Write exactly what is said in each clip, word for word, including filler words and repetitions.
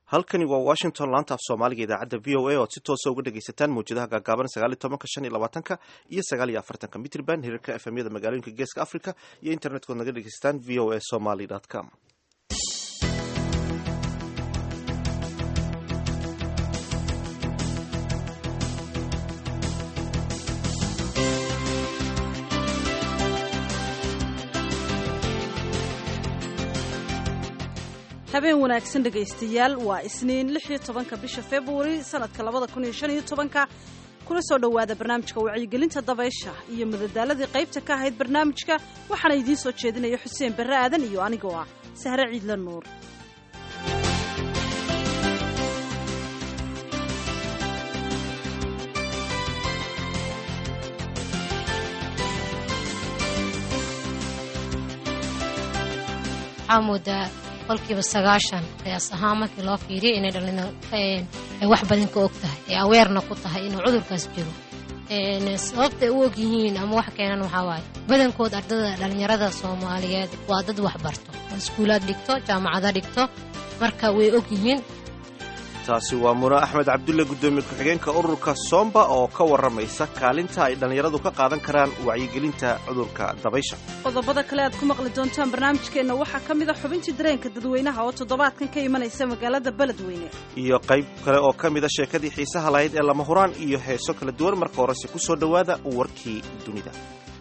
halkani waa Washington laanta af Soomaaliga idaacadda V O A oo si toos ah uga dhageysataan muujadaha gaagaaban sagaal iyo toban shan iyo labaatan iyo sagaal iyo afartan mitir band hirarka F M-yada magaalooyinka Geeska Afrika iyo internetka naga dhageysataan v o a somali dot com. habeen wanaagsan dhagaystayaal waa isniin lix iyo tobanka bisha February sanadka labada kun iyo shan iyo tobanka kuna soo dhawaada barnaamijka wacyigelinta dabaysha iyo madadaaladii qaybta ka ahayd barnaamijka waxaana idiin soo jeedinaya Xuseen Barre Aadan iyo anigoo ah Sahre Ciidla Nuur. xamuda qolkiiba sagaashan qiyaas ahaan markii loo fiiriyo inay dhalin ay wax badan ka og tahay ay aweerna ku tahay inuu cudurkaas jiro ee sababta ay u og yihiin ama wax keenan waxa waaye badankood ardada dhalinyarada Soomaaliyeed waa dad wax barto iskuulaad dhigto jaamacada dhigto marka way og yihiin. taasi waa Muna Axmed Cabdulle gudoomiye ku-xigeenka ururka Somba oo ka waramaysa kaalinta ay dhalinyaradu ka qaadan karaan wacyigelinta cudurka dabaysha. qodobada kale aad ku maqli doontaan barnaamijkeena waxaa ka mid ah xubintii dareenka dadweynaha oo toddobaadkan ka imanaysa magaalada Beledweyne iyo qayb kale oo ka mid ah sheekadii xiisaha lahayd ee lama huraan iyo heeso kala duwan. marka horese ku soo dhawaada warkii dunida.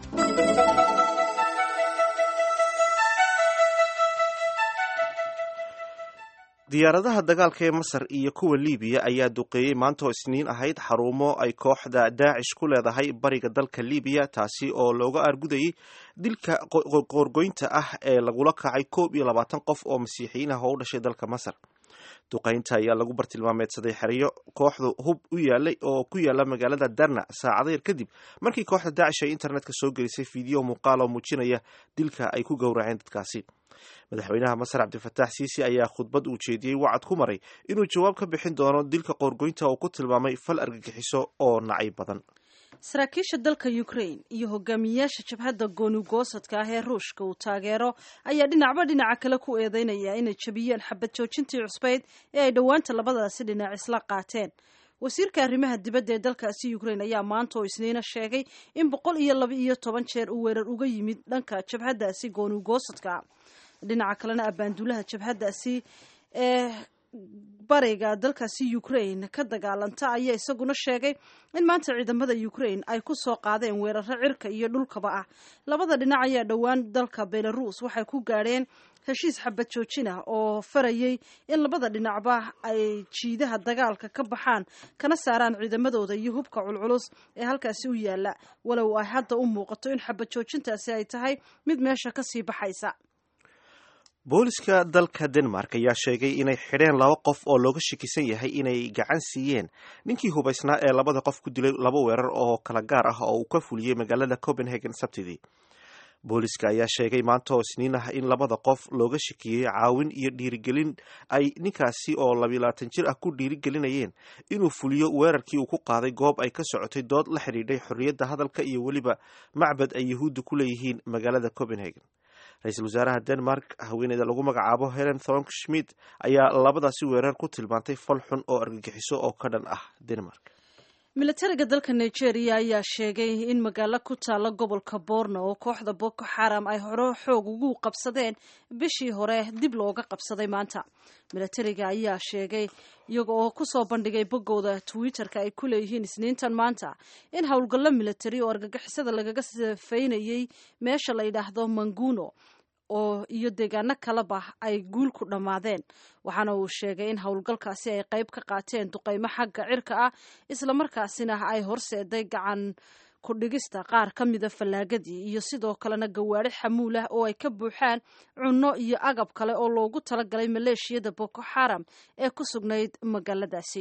diyaaradaha dagaalka ee Masar iyo kuwa Liibiya ayaa duqeeyay maanta oo Isniin ahayd xarumo ay kooxda Daacish ku leedahay bariga dalka Liibiya, taasi oo looga argudayay dilka qoorgoynta ah ee lagula kacay koob iyo labaatan qof oo Masiixiyiin ah oo u dhashay dalka Masar. duqeynta ayaa lagu bartilmaameedsaday xeryo kooxdu hub u yaalay oo ku yaala magaalada Darna saacado yar kadib markii kooxda Daacish ay internetka soo gelisay fiideo muuqaal oo muujinaya dilka ay ku gowraceen dadkaasi. madaxweynaha Masar Cabdifataax Siisi ayaa khudbad uu jeediyay wacad ku maray inuu jawaab ka bixin doono dilka qoorgoynta oo ku tilmaamay fal argagixiso oo nacay badan. saraakiisha dalka Ukraine iyo hogaamiyaasha jabhadda gooni-goosadka ah ee Ruushka uu taageero ayaa dhinacba dhinaca kale ku eedeynaya inay jabiyeen xabad joojintii cusbeyd ee ay dhowaanta labadaasi dhinac isla qaateen. wasiirka arrimaha dibadda ee dalkaasi Ukraine ayaa maanta oo Isniina sheegay in boqol iyo laba iyo toban jeer uu weerar uga yimid dhanka jabhaddaasi gooni-goosadka. dhinaca kalena abaanduulaha jabhaddaasi ee bariga dalkaasi Ukraine ka dagaalanta ayaa isaguna sheegay in maanta ciidamada Ukraine ay ku soo qaadeen weeraro cirka iyo dhulkaba ah. labada dhinac ayaa dhowaan dalka Belarus waxay ku gaadheen heshiis xabad joojin ah oo farayay in labada dhinacba ay jiidaha dagaalka ka baxaan kana saaraan ciidamadooda iyo hubka culculus ee halkaasi u yaala, walow ay hadda u muuqato in xabad joojintaasi ay tahay mid meesha ka sii baxaysa. booliska dalka Denmark ayaa sheegay inay xidheen laba qof oo looga shakisan yahay inay gacan siiyeen ninkii hubaysnaa ee labada qof ku dilay laba weerar oo kala gaar ah oo uu ka fuliyey magaalada Copenhagen Sabtidii. booliska ayaa sheegay maanta oo Isniin ah in labada qof looga shakiyey caawin iyo dhiirigelin ay ninkaasi oo laba iyo labaatan jir ah ku dhiirigelinayeen inuu fuliyo weerarkii uu ku qaaday goob ay ka socotay dood la xidhiidhay xorriyadda hadalka iyo weliba macbad ay Yahuuddu ku leeyihiin magaalada Copenhagen. ra-iisul wasaaraha Denmark haweeneyda lagu magacaabo Helen Thorning-Schmidt ayaa labadaasi weerar ku tilmaantay fal xun oo argagixiso oo ka dhan ah Denmark. militariga dalka Nigeria ayaa sheegay in magaalo ku taala gobolka Borno oo kooxda Boko Haram ay hore xoog ugu qabsadeen bishii hore dib looga qabsaday maanta. militariga ayaa sheegay iyaga oo ku soo bandhigay boggooda Twitter-ka ay ku leeyihiin Isniintan maanta in howlgallo militari oo argagixisada lagaga safeynayay meesha la yiraahdo Manguno oo iyo deegaano kaleba ay guul ku dhamaadeen. waxaana uu sheegay in howlgalkaasi ay qayb ka qaateen duqeymo xagga cirka ah isla markaasina ay horseeday gacan ku dhigista qaar ka mida fallaagadii iyo sidoo kalena gawaari xamuul ah oo ay ka buuxaan cunno iyo agab kale oo loogu talagalay maleeshiyada Boko Haram ee ku sugnayd magaaladaasi.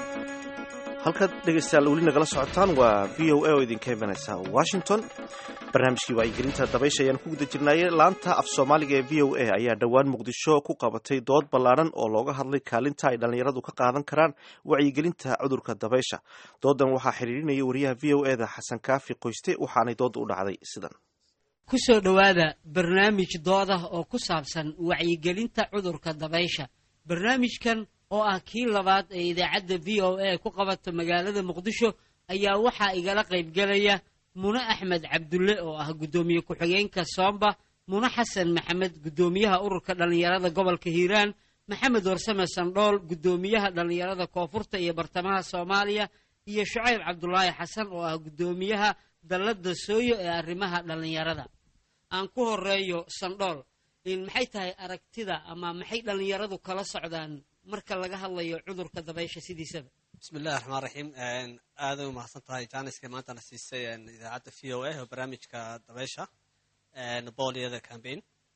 halkaad dhegaystayaal weli nagala socotaan waa V O A oo idinka imanaysa Washington. barnaamijkii wacyigelinta dabaysha ayaan ku guda jirnaayey. laanta af soomaaliga ee v o a ayaa dhowaan muqdisho ku qabatay dood ballaaran oo looga hadlay kaalinta ay dhallinyaradu ka qaadan karaan wacyigelinta cudurka dabaysha. doodan waxaa xiriirinaya wariyaha v o eda xasan kaafi qoyste, waxaanay dooda u dhacday sidan. ku soo dhowaada barnaamij doodah oo ku saabsan wacyigelinta cudurka dabaysha. barnaamijkan oo ah kii labaad ee idaacadda v o a ku qabato magaalada muqdisho ayaa waxaa igala qaybgelaya mune axmed cabdulle oo ah guddoomiye ku-xigeenka soomba, mune xasan maxamed guddoomiyaha ururka dhallinyarada gobolka hiiraan, maxamed warsame sandhool guddoomiyaha dhallinyarada koonfurta iyo bartamaha soomaaliya, iyo shucayb cabdulaahi xasan oo ah guddoomiyaha dallada sooyo ee arrimaha dhallinyarada. aan ku horeeyo sandhool, maxay tahay aragtida ama maxay dhallinyaradu kala socdaan marka laga hadlayo cudurka dabaysha sidiisaba? bismillahi raxmaan raxiim. aaday u mahadsan tahay jaaniska maantana siisay idaacadda v o a oo barnaamijka dabaysha booliyada cambaign.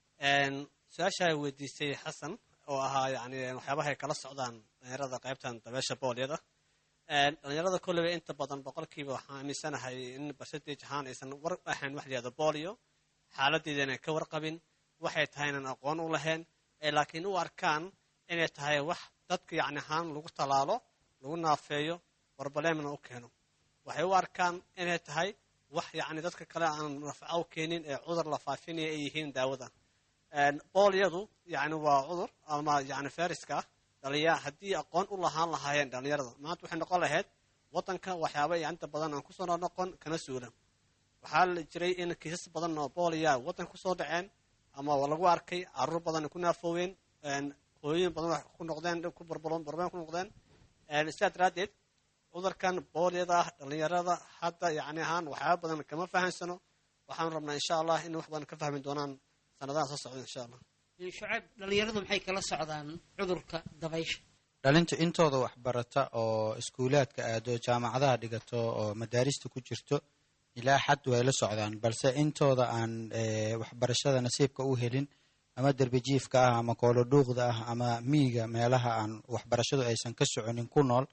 su-aasha weydiisay xasan oo ahaa yani waxyaabaha ay kala socdaan dhalinyarada qaybtan dabaysha booliyada. dhalinyarada kolleyba inta badan boqolkiiba waxaan aaminsanahay in percentage ahaan aysan war ahayn wax layihahdo boolio, xaaladeeda inay ka warqabin, waxay tahay inaan aqoon u lahayn, laakiin u arkaan inay tahay wax dadka yani ahaan lagu talaalo, lagu naafeeyo, warbaleemna u keeno. waxay u arkaan inay tahay wax yani dadka kale aan nafca u keenin ee cudur la faafinaya ay yihiin daawadan. booliyadu yani waa cudur ama yani fayraska dhalinya haddii aqoon u lahaan lahaayeen dhalinyarada maanta waxay noqon lahayd wadanka waxyaaba inta badan aan kusoo noqon kana suulan. waxaa la jiray in kiisas badan oo booliya wadanka kusoo dhaceen ama lagu arkay caruur badan ku naafooween, hooyooyin badan wax ku noqdeen, ku barbarbeen ku noqdeen. sidaa daraadeed cudurkan booliyada ah dhalinyarada hadda yani ahaan waxyaaba badan kama fahansano. waxaan rabnaa insha allah in wax badan ka fahmi doonaan sanadaha soo socda insha allah. shucayb, dhalinyaradu maxay kala socdaan cudurka dabaysha? dhalinta intooda waxbarata oo iskuulaadka aado, jaamacadaha dhigato oo madaarista ku jirto ilaa xad way la socdaan, balse intooda aan waxbarashada nasiibka u helin ama derbijiifka ah ama koolodhuuqda ah ama miyiga meelaha aan waxbarashadu aysan ka soconin ku nool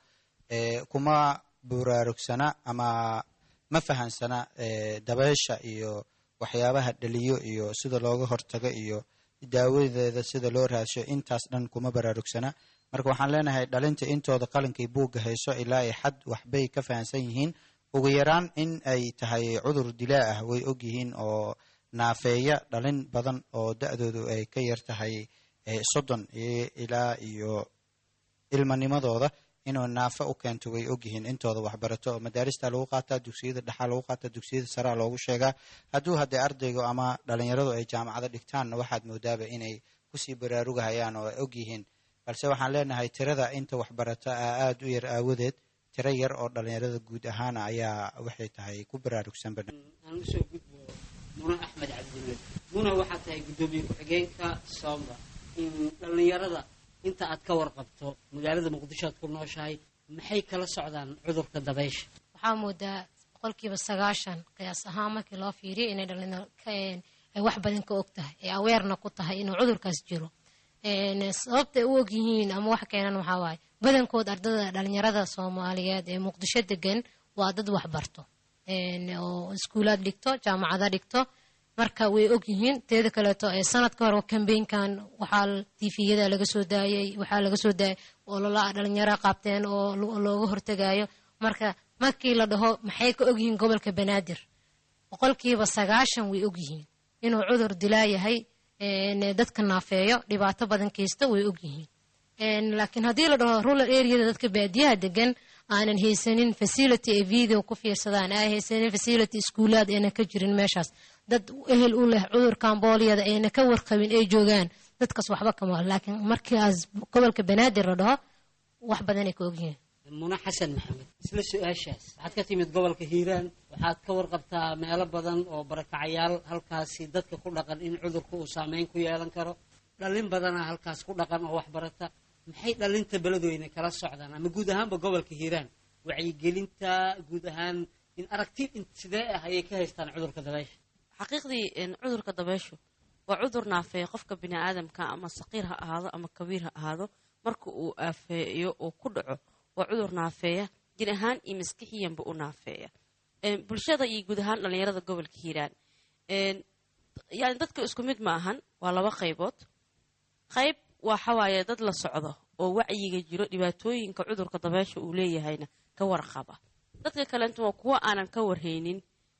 kuma buraarugsana ama ma fahansana dabaysha iyo waxyaabaha dhaliyo iyo sida looga hortago iyo daawadeeda sida loo raadsho. intaas dhan kuma baraarugsana. marka waxaan leenahay dhalinta intooda qalinkay buugga hayso ilaa ay xad waxbay ka fahansan yihiin. ugu yaraan in ay tahay cudur dilaa ah way ogyihiin oo naafeeya dhalin badan oo da-doodu ay ka yar tahay soddon ilaa iyo ilmanimadooda inuu naafo u keento way ogyihiin. intooda waxbarato oo madaarista lagu qaataa, dugsiyada dhexaa lagu qaataa, dugsiyada saraa loogu sheegaa. hadduu haddee ardaygu ama dhalinyaradu ay jaamacado dhigtaanna waxaad moodaaba inay kusii baraarugahayaan oo ay ogyihiin. balse waxaan leenahay tirada inta waxbarata aada u yar aawadeed tiro yar oo dhalinyarada guud ahaana ayaa waxay tahay ku baraarugsan. aan usoo gudbo mune axmed cabdulle. mune waxaa tahay guddoomiye ku-xigeenka soomba. dhalinyarada inta aad ka warqabto magaalada muqdisho aad ku nooshahay maxay kala socdaan cudurka dabaysha? waxaa moodaa boqolkiiba sagaashan qiyaas ahaan markii loo fiiriyo inay dhalinyaro ay wax badan ka og tahay, ay aweerna ku tahay inuu cudurkaas jiro. sababtay u ogyihiin ama wax keenan waxaa waaye badankood ardada dhalinyarada soomaaliyeed ee muqdisho degan waa dad waxbarto oo iskuulaad dhigto, jaamacada dhigto, marka way ogyihiin. teeda kaleeto sanad ka hor kambeynkan waxaa tifiyada laga soo daayay waxaa laga soo daayay ololaa dhalinyaro qaabteen oo looga hortagayo. marka markii la dhaho maxay ka ogyihiin gobolka banaadir, boqolkiiba sagaashan way ogyihiin inuu cudur dilaa yahay, dadka naafeeyo, dhibaato badan kaysta way ogyihiin. laakiin haddii la dhaho rural areada dadka baadiyaha degan aanan haysanin facility ay video ku fiirsadaan, ay haysanin facility iskuulaad ayna ka jirin meeshaas, dad ehel u leh cudurkan booliyada ayna ka warqabin ay joogaan, dadkaas waxba kama. laakiin markaas gobolka banaadir la dhaho wax badan ay ka ogyihiin. mune xasan maxamed, isla su-aashaas waxaad ka timid gobolka hiiraan, waxaad ka warqabtaa meelo badan oo barakacayaal halkaasi dadka ku dhaqan in cudurka uu saameyn ku yeelan karo. dhalin badana halkaas ku dhaqan oo waxbarata. maxay dhalinta beledweyne kala socdaan ama guud ahaanba gobolka hiiraan wacyigelinta guud ahaan in aragti sidee ah ayay ka haystaan cudurka dabaysha? xaqiiqdii cudurka dabayshu waa cudur naafeeya qofka bini aadamka ama saqiir ha ahaado ama kabiir ha ahaado. marka uu aafeeyo oo ku dhaco waa cudur naafeeya jir ahaan iyo maskixiyanba u naafeeya bulshada iyo guud ahaan dhalinyarada gobolka hiiraan. yani dadka isku mid ma ahan waa laba qaybood qayb waxa waaye dad la socdo oo wacyiga jiro dhibaatooyinka cudurka dabeesha uu leeyahayna ka warqaba dadka kalenta waa kuwa aanan ka warhaynin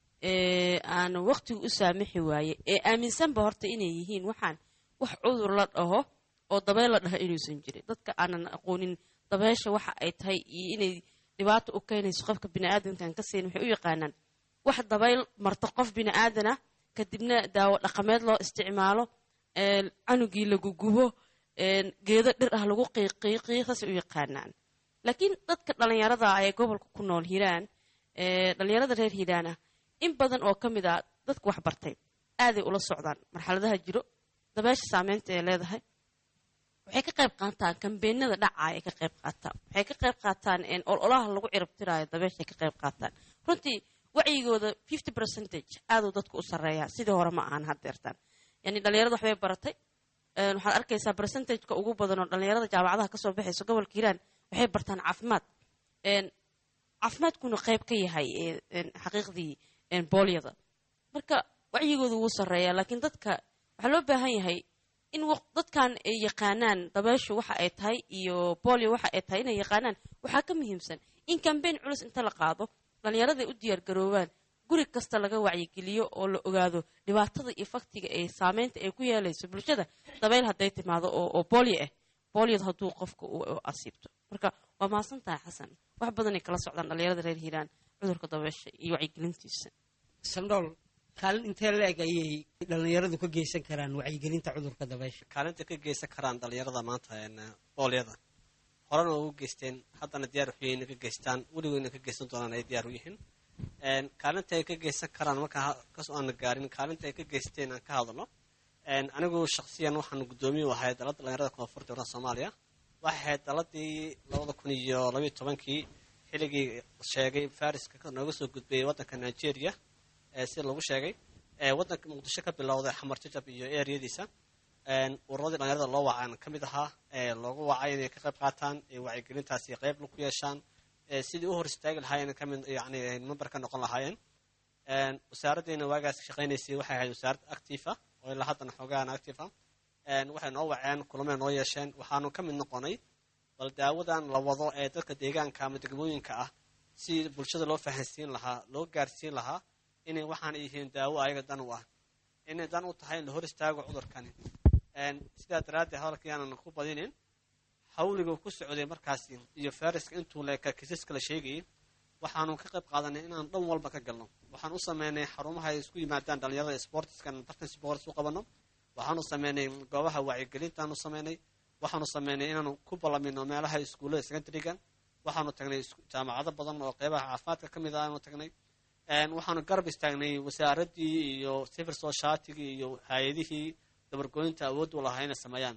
aan waqtigu u saamixi waaye ee aaminsanba horta inay yihiin waxaan wax cudur la dhaho oo dabeel la dhaho inuusan jirin dadka aanan aqoonin dabeesha waxa ay tahay iyo inay dhibaato u keenayso qofka bini'aadamkan ka siin waxay u yaqaanaan wax dabeel marto qof bini'aadana kadibna daawo dhaqameed loo isticmaalo canugii lagu gubo geedo dhir ah lagu qiiqiiqiyo saasay u yaqaanaan laakiin dadka dhallinyarada ee gobolka ku nool hiiraan dhallinyarada reer hiiraan ah in badan oo ka mid ah dadka wax bartay aaday ula socdaan marxaladaha jiro dabeesha saameynta ee leedahay waxay ka qayb qaataan kambeenada dhacaaya ka qayb qaataan waxay ka qayb qaataan ololaha lagu ciribtiraayo dabeeshay ka qayb qaataan runtii wacyigooda fifty percentage aaduu dadku u sarreeyaa sidii hore ma ahan haddeertaan yani dhallinyarada waxbay baratay waxaad arkaysaa percentageka ugu badan oo dhallinyarada jaamacadaha kasoo baxayso gobolka hiiraan waxay bartaan caafimaad caafimaadkuna qayb ka yahay xaqiiqdii boolyada marka wacyigooda wuu sarreeyaa laakiin dadka waxaa loo baahan yahay in dadkan ay yaqaanaan dabeeshu waxa ay tahay iyo boolyo waxa ay tahay inay yaqaanaan waxaa ka muhiimsan in kambeyn culus inta la qaado dhallinyarada u diyaar garoobaan guri kasta laga wacyigeliyo oo la ogaado dhibaatada iyo faktiga ee saameynta ay ku yeelayso bulshada dabeyl hadday timaado oo boolyo ah boolyada hadduu qofka uu asiibto marka waa mahadsan tahay xasan wax badanay kala socdaan dhallinyarada reer hiiraan cudurka dabeesha iyo wacyigelintiisa sandhool kaalin intee la-eg ayay dhallinyaradu ka geysan karaan wacyigelinta cudurka dabeesha kaalinta ka geysan karaan dhallinyarada maanta boolyada horena waa u geysteen haddana diyaar waxyihiin ka geystaan weligoodna ka geysan doonaan ay diyaar u yihiin kaalinta ay ka geysan karaan markaa kasoo aana gaarin kaalinta ay ka geysteen aan ka hadalno anigu shaksiyan waxaan guddoomiye u ahay dalada dhallinyarada koonfurta waddanka soomaaliya waxay ahayd daladii labada kun iyo labayo tobankii xilligii sheegay fariska nooga soo gudbayay waddanka nigeria sida lagu sheegay waddanka muqdisho ka bilowday xamar jajab iyo eryadiisa ururadii dhallinyarada loo wacaan ka mid ahaa loogu wacay inay ka qayb qaataan wacyigelintaasi qayb ku yeeshaan sidii u hor istaagi lahaayeen kamid yani member ka noqon lahaayeen wasaaraddeena waagaas shaqaynaysay waxay ahayd wasaarad active ah oo ilaa haddana xoogaan active ah waxay noo waceen kulamay noo yeesheen waxaanu ka mid noqonay bal daawadan la wado ee dadka deegaanka ama degmooyinka ah si bulshada loo fahansiin lahaa loo gaarsiin lahaa inay waxaan yihiin daawo ayaga dan u ah inay dan u tahay in la hor istaago cudurkani sidaa daraaddeed hadalkii aanan ku badinin hawliga ku socday markaasi iyo fariska intuu leeka kiisaska la sheegayay waxaanu ka qayb qaadanay inaan dhan walba ka galno waxaan u sameynay xarumaha ay isku yimaadaan dhallinyarada sportskan bartan sports u qabano waxaanu sameynay goobaha wacyigelintaanu sameynay waxaanu sameynay inaanu ku ballamino meelaha iskuullada secondaryga waxaanu tagnay jaamacado badan oo qeybaha caafimaadka ka mid ah aanu tagnay waxaanu garab istaagnay wasaaraddii iyo civil societygii iyo hay-adihii dabargooyinta awood u lahaa inay sameeyaan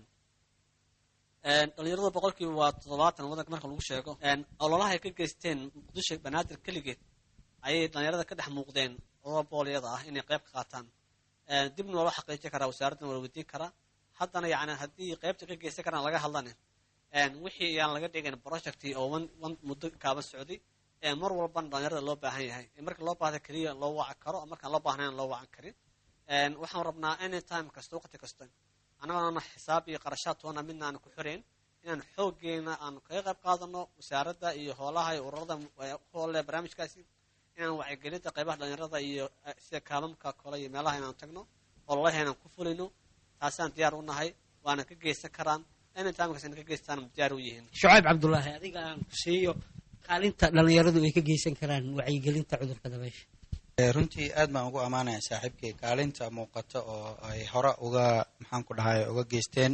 dhallinyarada boqolkiiba waa toddobaatan waddanka marka lagu sheego ololaha ay ka geysteen muqdisho banaadir keligeed ayay dhallinyarada ka dhex muuqdeen oo boolyada ah inay qayb ka qaataan dibna waa loo xaqiijin karaa wasaaraddan waa la weydiin karaa haddana yani haddii qaybta ka geysan karaan laga hadlane wixii ayaan laga dhigin projectii oo muddo kaaban socday mar walbana dhallinyarada loo baahan yahay marka loo baahda keliya loo wacan karo markaan loo baahnayn loo wacan karin waxaan rabnaa any time kasta waqti kasta annagoona xisaab iyo qarashaad toona midna aan ku xirayn inaan xooggeena aan kaga qayb qaadano wasaaradda iyo hoolaha iyo ururada hoole barnaamijkaasi inaan wacyigelinta qaybaha dhallinyarada iyo sida kaalamka kole iyo meelaha inaan tagno ololaha inaan ku fulino taasaan diyaar u nahay waana ka geysan karaan any time kasta ka geystaan diyaar u yihiin shucayb cabdullaahi adiga aan ku siiyo kaalinta dhallinyaradu ay ka geysan karaan wacyigelinta cudurka dabeysha runtii aad baan ugu ammaanaya saaxiibkay kaalinta muuqata oo ay hore uga maxaan ku dhahay uga geysteen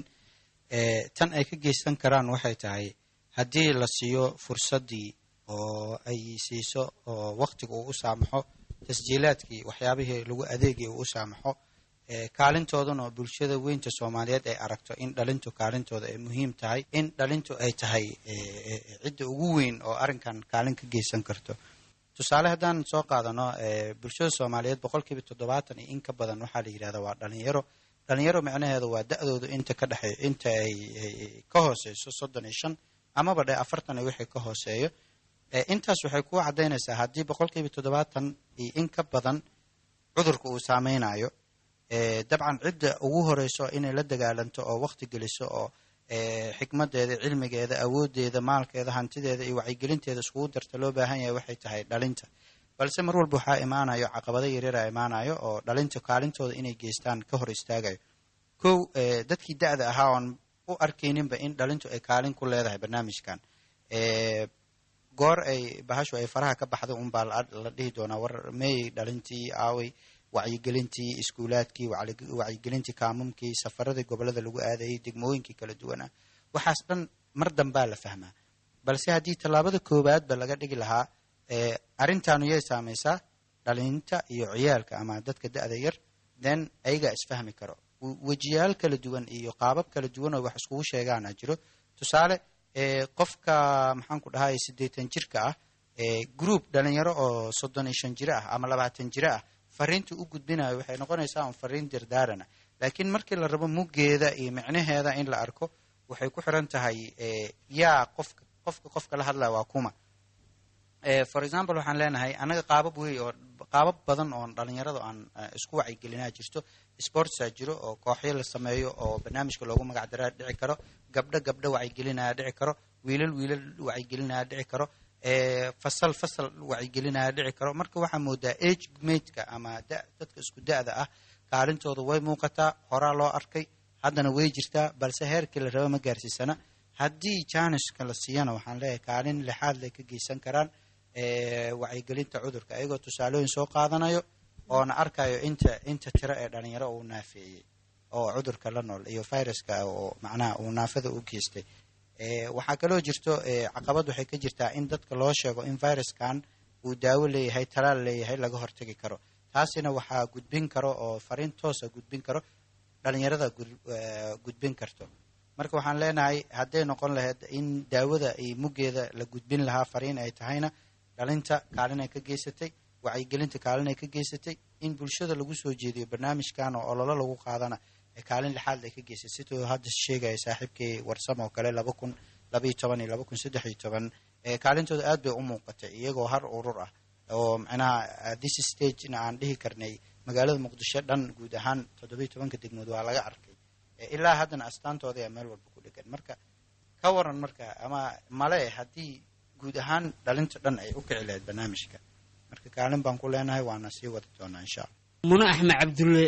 tan ay ka geysan karaan waxay tahay haddii la siiyo fursaddii oo ay siiso oo waqtiga uu u saamaxo tasjiilaadkii waxyaabihii lagu adeegii uu u saamaxo kaalintoodana oo bulshada weynta soomaaliyeed ay aragto in dhalintu kaalintooda ay muhiim tahay in dhalintu ay tahay cidda ugu weyn oo arrinkan kaalin ka geysan karto tusaale haddaan soo qaadano bulshada soomaaliyeed boqolkiiba toddobaatan iyo in ka badan waxaa la yidhahda waa dhalinyaro dhalinyaro macnaheedu waa da-doodu inta ka dhexey inta ay ka hooseyso soddon iyo shan amaba dhe afartan iyo wixii ka hooseeyo intaas waxay ku caddaynaysaa haddii boqolkiiba toddobaatan iyo in ka badan cudurka uu saameynayo dabcan cidda ugu horeyso inay la dagaalanto oo waqti geliso oo xikmadeeda cilmigeeda awoodeeda maalkeeda hantideeda iyo wacyigelinteeda iskugu darta loo baahan yahay waxay tahay dhalinta balse mar walba waxaa imaanayo caqabado yaryara imaanayo oo dhalinta kaalintooda inay geystaan ka hor istaagayo kow dadkii da-da ahaa oon u arkayninba in dhalintu ay kaalin ku leedahay barnaamijkan goor ay bahashu ay faraha ka baxda unbaa la dhihi doonaa war meey dhalintii aaway wacyigelintii iskuulaadkii wacyigelintii kaamumkii safaradii gobolada lagu aadayay degmooyinkii kala duwanaa waxaas dhan mar danbaa la fahmaa balse haddii tallaabada koowaadba laga dhigi lahaa arrintaanu yay saamaysaa dhalinta iyo ciyaalka ama dadka da-da yar then ayagaa isfahmi karo wejiyaal kala duwan iyo qaabab kala duwan oo wax iskugu sheegaana jiro tusaale qofka maxaan ku dhahay siddeetan jirka ah group dhalinyaro oo soddon iyo shan jiro ah ama labaatan jiro ah fariinta u gudbinayo waxay noqonaysaa un fariin dirdaarana laakiin markii la rabo muggeeda iyo micnaheeda in la arko waxay ku xiran tahay yaa qofka qofka qofka la hadlaya waa kuma for example waxaan leenahay anaga qaabab wey oo qaabab badan oon dhalinyarada aan isku wacyigelinaa jirto sportsaa jiro oo kooxyo la sameeyo oo barnaamijka loogu magac daraa dhici karo gabdho gabdho wacyigelinaya dhici karo wiilal wiilal wacyigelinaya dhici karo fasal fasal wacyigelinaya dhici karo marka waxaa moodaa age mateka ama dadka isku da-da ah kaalintooda way muuqataa horaa loo arkay haddana way jirtaa balse heerkii la raba ma gaarsiisana haddii janiska la siiyana waxaan leeyahay kaalin lixaad lay ka geysan karaan wacyigelinta cudurka ayagoo tusaalooyin soo qaadanayo oona arkayo inta inta tiro ee dhalinyaro uu naafeeyey oo cudurka la nool iyo viruska oo macnaha uu naafada u geystay waxaa kaloo jirto caqabad waxay ka jirtaa in dadka loo sheego in viruskan uu daawo leeyahay talaal leeyahay laga hortagi karo taasina waxaa gudbin karo oo fariin toosa gudbin karo dhalinyarada gudbin karto marka waxaan leenahay hadday noqon lahayd in daawada iyo muggeeda la gudbin lahaa fariin ay tahayna dhalinta kaalin ay ka geysatay wacyigelinta kaalin ay ka geysatay in bulshada lagu soo jeediyo barnaamijkan oo ololo lagu qaadana kaalin lixaad ay ka geysatay sidoo hadda sheegaya saaxiibkii warsam oo kale laba kun labaiyo toban iyo laba kun saddex iyo toban kaalintooda aad bay u muuqatay iyagoo har urur ah oo macnaha this stagena aan dhihi karnay magaalada muqdisho dhan guud ahaan toddoba iyo tobanka degmood waa laga arkay ilaa haddana astaantooda ayaa meel walba ku dhegan marka ka waran marka ama male haddii guud ahaan dhalinta dhan ay u kici lahayd barnaamijka marka kaalin baan ku leenahay waana sii wadi doonaa insha allah muna axmed cabdulle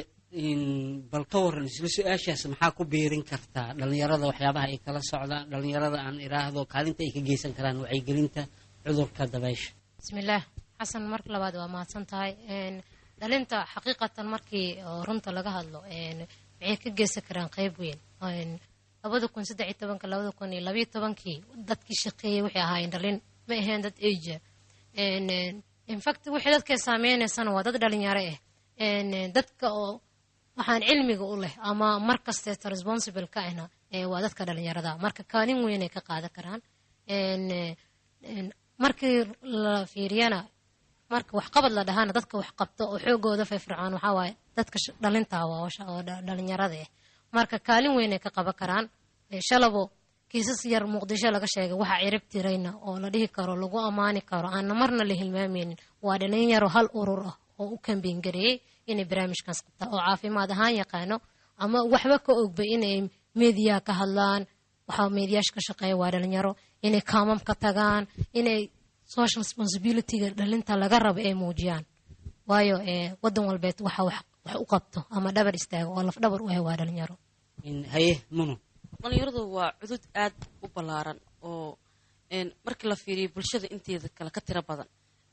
bal ka waran isla su-aashaas maxaa ku biirin kartaa dhalinyarada waxyaabaha ay kala socdaan dhalinyarada aan iraahdo kaalinta ay ka geysan karaan wacyigelinta cudurka dabaysha bismillaah xasan marka labaad waa mahadsan tahay dhalinta xaqiiqatan markii runta laga hadlo waxay ka geysan karaan qayb weyn labada kun saddex iyo tobanka labada kun iyo labiyo tobankii dadkii shaqeeyey waxay ahaayeen dhalin ma ahayn dad age infact wixii dadkay saameynaysana waa dad dhalinyaro ah dadka oo waxaan cilmiga u leh ama mar kasteeta responsible ka ahna waa dadka dhalinyarada marka kaalin weyn ay ka qaadan karaan markii la fiiriyana marka waxqabad la dhahana dadka wax qabto oo xoogooda firfircoon waxaa waaye dadka dhalinta waa oo dhalinyarada ah marka kaalin weyn ay ka qaban karaan shalabo kiisas yar muqdisho laga sheegay waxa cirib tirayna oo la dhihi karo lagu ammaani karo aan marna la hilmaameynin waa dhalinyaro hal urur ah oo u kambeyn gareeyay inay barnaamijkaas qabtaan oo caafimaad ahaan yaqaano ama waxba ka ogba inay meediya ka hadlaan waxaa meediyaasha ka shaqeeya waa dhalinyaro inay kaamam ka tagaan inay social responsibilityga dhalinta laga rabo ay muujiyaan waayo wadan walbeed waxa wax u qabto ama dhabar istaago oo laf dhabar u ah waa dhalinyaro haye muno dhalinyaradu waa cudud aad u ballaaran oo markii la fiiriyo bulshada inteeda kale ka tiro badan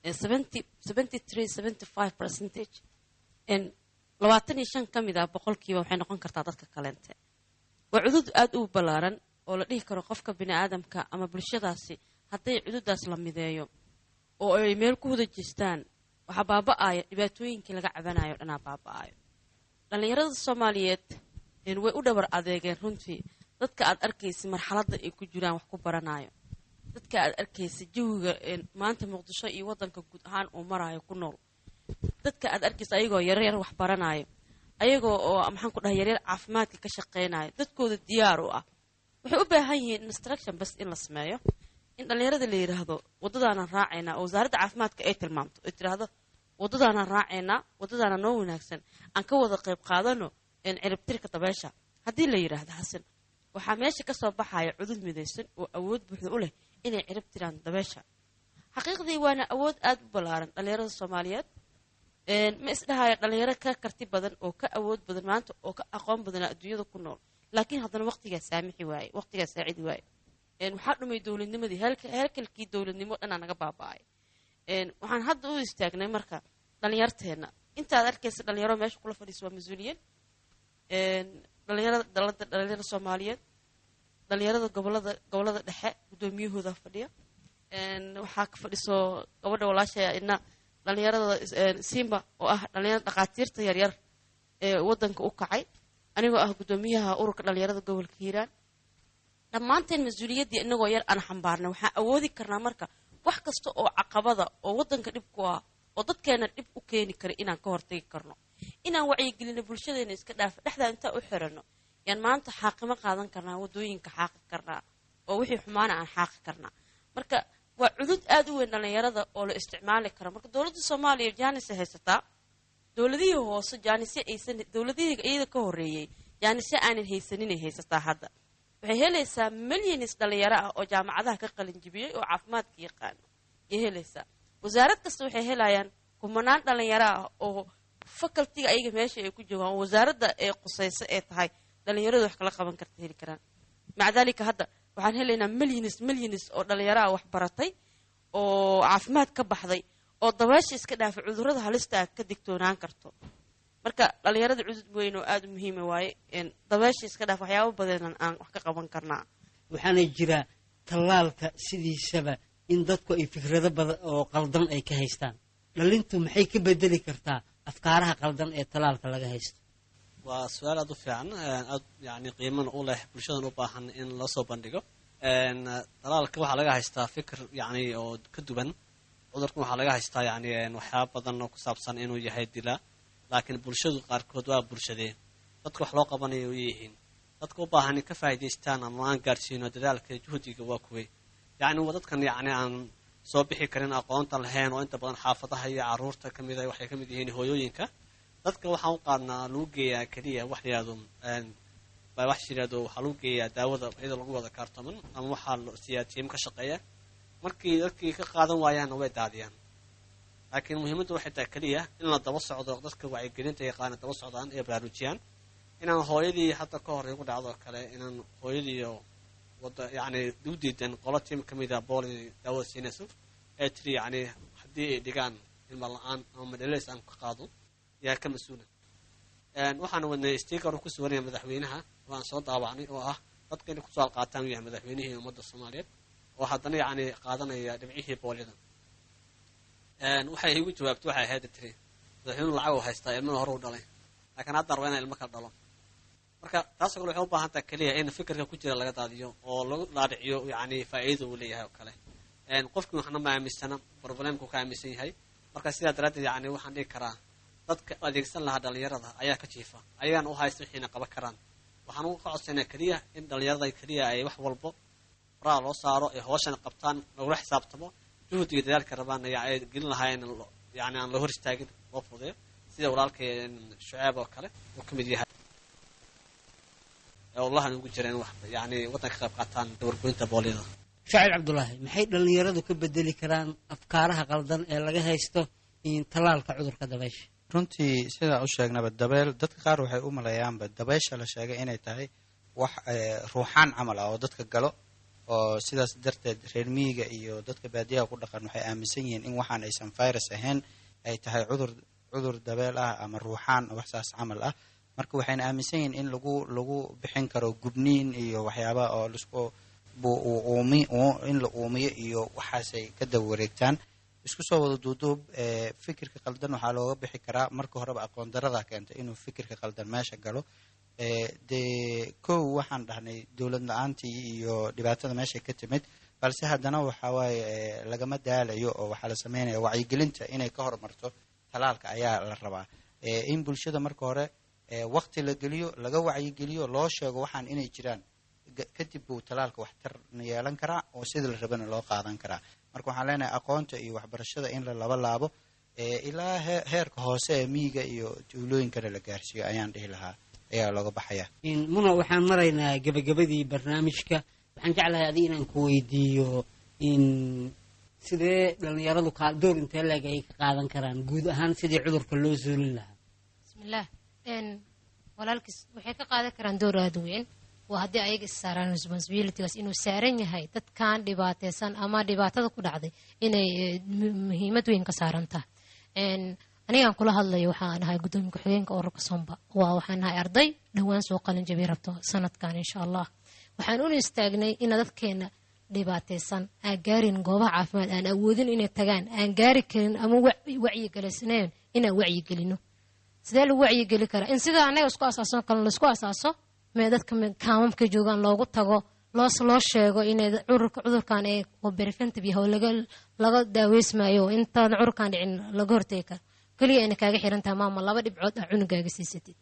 percentage labaatan iyo shan ka mid ah boqolkiiba waxay noqon kartaa dadka kaleente waa cudud aad u ballaaran oo la dhihi karo qofka bini aadamka ama bulshadaasi hadday cududaas la mideeyo oo ay meel ku wada jeestaan waxaa baaba'aya dhibaatooyinkii laga cabanayo dhanaa baaba'ayo dhallinyarada soomaaliyeed way u dhabar adeegeen runtii dadka aad arkaysa marxaladda ay ku jiraan wax ku baranayo dadka aad arkaysa jawiga maanta muqdisho iyo wadanka guud ahaan uu marayo ku nool dadka aad arkaysa ayagoo yaryar wax baranayo ayagoo oo maxaan ku dhahay yaryar caafimaadka ka shaqeynayo dadkooda diyaar u ah waxay u baahan yihiin instruction bas in la sameeyo in dhalinyarada la yiraahdo wadadaana raacayna oo wasaaradda caafimaadka ay tilmaamto ay tiraahdo waddadaanaan raacaynaa waddadaana noo wanaagsan aan ka wada qayb qaadano ciribtirka dabeesha haddii la yidhaahdo xasan waxaa meesha ka soo baxaya cudud midaysan oo awood buuxda u leh inay cirib tiraan dabeesha xaqiiqdii waana awood aada u ballaaran dhallinyarada soomaaliyeed ma isdhahaya dhallinyaro ka karti badan oo ka awood badan maanta oo ka aqoon badana adduunyada ku nool laakiin haddana waqtigaa saamixi waaye waqtigaa saacidi waaye waxaa dhumay dowladnimadii heerkalkii dowladnimo dhanaa naga baaba'ay waxaan hadda u istaagnay marka dhallinyarteenna intaad arkaysa dhalinyaro meesha kula fadhiisa waa mas-uuliyiin dhalinyarada dalada dhalinyarada soomaaliyeed dhalinyarada gobolada gobolada dhexe guddoomiyahooda fadhiya waxaa ka fadhiso gabadha walaashaya ina dhalinyarada simba oo ah dhalinyarada dhaqaatiirta yaryar ee wadanka u kacay anigoo ah guddoomiyaha ururka dhalinyarada gobolka hiiraan dhammaanteen mas-uuliyaddii inagoo yar aan xambaarnay waxaan awoodi karnaa marka wax kasta oo caqabada oo wadanka dhib ku ah oo dadkeena dhib u keeni kara inaan ka hortagi karno inaan wacyigelino bulshadeena iska dhaafa dhexdaa intaa u xirano yaan maanta xaaqimo qaadan karnaa waddooyinka xaaqi karnaa oo wixii xumaana aan xaaqi karnaa marka waa cudud aad u weyn dhallinyarada oo la isticmaali karo marka dowladda soomaaliya jaanise haysataa dowladihii hoose jaanise aysan dowladihii iyada ka horreeyey jaanise aanan haysaninay haysataa hadda waxay helaysaa milyanis dhallinyaro ah oo jaamacadaha ka qalinjibiyey oo caafimaadka yaqaano ayay helaysaa wasaarad kasta waxay helayaan kumanaan dhallinyaro ah oo facultiga ayaga meesha ay ku joogaan oo wasaaradda ee qusayso ee tahay dhallinyaradu wax kala qaban karta heli karaan maca daalika hadda waxaan helaynaa milyanis milyanis oo dhallinyaro ah wax baratay oo caafimaad ka baxday oo dabeesha iska dhaafay cudurrada halista ah ka digtoonaan karto marka dhallinyarada cudud weyn oo aada u muhiima waaye dabeesha iska dhaaf waxyaabo badan aan wax ka qaban karnaa waxaana jira tallaalka sidiisaba in dadku ay fikrado badan oo qaldan ay ka haystaan dhalintu maxay ka bedeli kartaa afkaaraha qaldan ee tallaalka laga haysto waa su-aal aada u fiican aad yani qiimana u leh bulshadan u baahan in loo soo bandhigo tallaalka waxaa laga haystaa fikir yani oo ka duwan cudurkan waxaa laga haystaa yani waxyaaba badan oo ku saabsan inuu yahay dilaa laakiin bulshadu qaarkood waa bulshadeen dadka wax loo qabanayo u yihiin dadka u baahan in ka faa'idaystaan ama aan gaadhsiino dadaalka juhdiga waa kuwey yacni waa dadkan yacni aan soo bixi karin aqoonta lahayn oo inta badan xaafadaha iyo caruurta ka mid a waxay ka mid yihiin hooyooyinka dadka waxaan u qaadnaa lagu geeyaa keliya wax yidhaahdo baa wax yidhaahdo waxaa lagu geeyaa daawada iyadoo lagu wada kaartaman ama waxaa siiyaa tiim ka shaqeeya markii dadkii ka qaadan waayaanna way daadiyaan laakiin muhiimadda waxay tahay keliya in la daba socdo dadka wacyigelinta yaqaana daba socdaan ee baraarujiyaan inaan hooyadii hadda ka hor igu dhacdo kale inaan hooyadii wada yacni u diidan qolo tiim ka mid a booli daawada siinayso ee tiri yacni haddii ay dhigaan ilma la-aan ama madhaleys aan ka qaado yaa ka mas-uula waxaan wadnay sticker ku suganaya madaxweynaha oo aan soo daawacnay oo ah dadka inay kusoo alqaataan u yahay madaxweynihii ummadda soomaaliyeed oo haddana yacni qaadanaya dhibcihii booliyada waxay igu jawaabtay waxay ahayd tiri madaxweynuhu lacag u haystaa ilmana hore u dhalay laakiin hadda raba inaan ilmo kala dhalo marka taasoo kale waxay u baahan tahay keliya in fikirka ku jira laga daadiyo oo lagu dhaadhiciyo yacni faa'iida uu leeyahay oo kale qofkii waxna ma aaminsana problemku ka aaminsan yahay marka sidaa daraaddeed yacni waxaan dhigi karaa dadka adeegsan lahaa dhallinyarada ayaa ka jiifa ayagaan u haysta wixiina qaban karaan waxaan uga codsanaa keliya in dhallinyarada keliya ay wax walbo faraha loo saaro ay hooshana qabtaan lagula xisaabtamo juhdiga dadaalka rabaan ay gelin lahaayeen yani aan la hor istaagin loo fudeeyo sida walaalkay shuceeb oo kale uu ka mid yahay wallahan ugu jireen wax yani waddanka ka qayb qaataan dawargoynta booliyada shacib cabdulaahi maxay dhallinyaradu ka bedeli karaan afkaaraha qaldan ee laga haysto tallaalka cudurka dabeysha runtii sidaa u sheegnaba dabeel dadka qaar waxay u maleeyaanba dabeysha la sheegay inay tahay wax ruuxaan camal ah oo dadka galo oo sidaas darteed reer miyiga iyo dadka baadiyaha ku dhaqan waxay aaminsan yihiin in waxaan aysan virus ahayn ay tahay cudur cudur dabeel ah ama ruuxaan wax saas camal ah marka waxayna aaminsan yihiin in lagu lagu bixin karo gubniin iyo waxyaaba oo lisku uumi in la uumiyo iyo waxaasay ka daba wareegtaan isku soo wada duuduub fikirka qaldan waxaa looga bixi karaa marka horeba aqoon darada keenta inuu fikirka qaldan meesha galo dee kow waxaan dhahnay dowlad la-aantii iyo dhibaatada meesha ka timid balse haddana waxaa waaye lagama daalayo oo waxaa la sameynaya wacyigelinta inay ka hormarto talaalka ayaa la rabaa in bulshada marka hore waqti la geliyo laga wacyigeliyo loo sheego waxaan inay jiraan kadib buu talaalka waxtar yeelan karaa oo sida la rabana loo qaadan karaa marka waxaan leenahay aqoonta iyo waxbarashada in la laba laabo ilaa heerka hoose ee miyiga iyo tuulooyinkana la gaarsiiyo ayaan dhihi lahaa ayaa looga baxaya. muna waxaan maraynaa gabagabadii barnaamijka, waxaan jeclahay adiga inaan ku weydiiyo in sidee dhalinyaradu door intee leeg ay ka qaadan karaan guud ahaan sidii cudurka loo suulin lahaa? bismillaah, walaalkiis waxay ka qaadan karaan door aad u weyn. waa haddii ayaga is saaraan responsibilitygaas inuu saaran yahay dadkan dhibaataysan ama dhibaatada ku dhacday inay muhiimad weyn ka saaran tahay. anigaan kula hadlayo waxaan ahay gudoomiye ku-xigeenka ururka Somba. waa waxaan ahay arday dhowaan soo qalin jabi rabto sanadkan insha allah. waxaan u istaagnay in dadkeena dhibaataysan aan gaarin goobaha caafimaad, aan awoodin inay tagaan, aan gaari karin ama wacyi galisnayn inaan wacyi gelino. sidee lagu wacyi geli karaa? in sida anaga isku asaaso kale la isku asaaso mee dadka kaamamka joogaan loogu tago, loo loo sheego inay cudurka cudurkan ay preventive yahay laga laga daaweysmaayo intaan cudurkan dhicin laga hortagi karo. kaliya in kaaga xiran tahay maama laba dhibcood ah cunugaaga siisatid.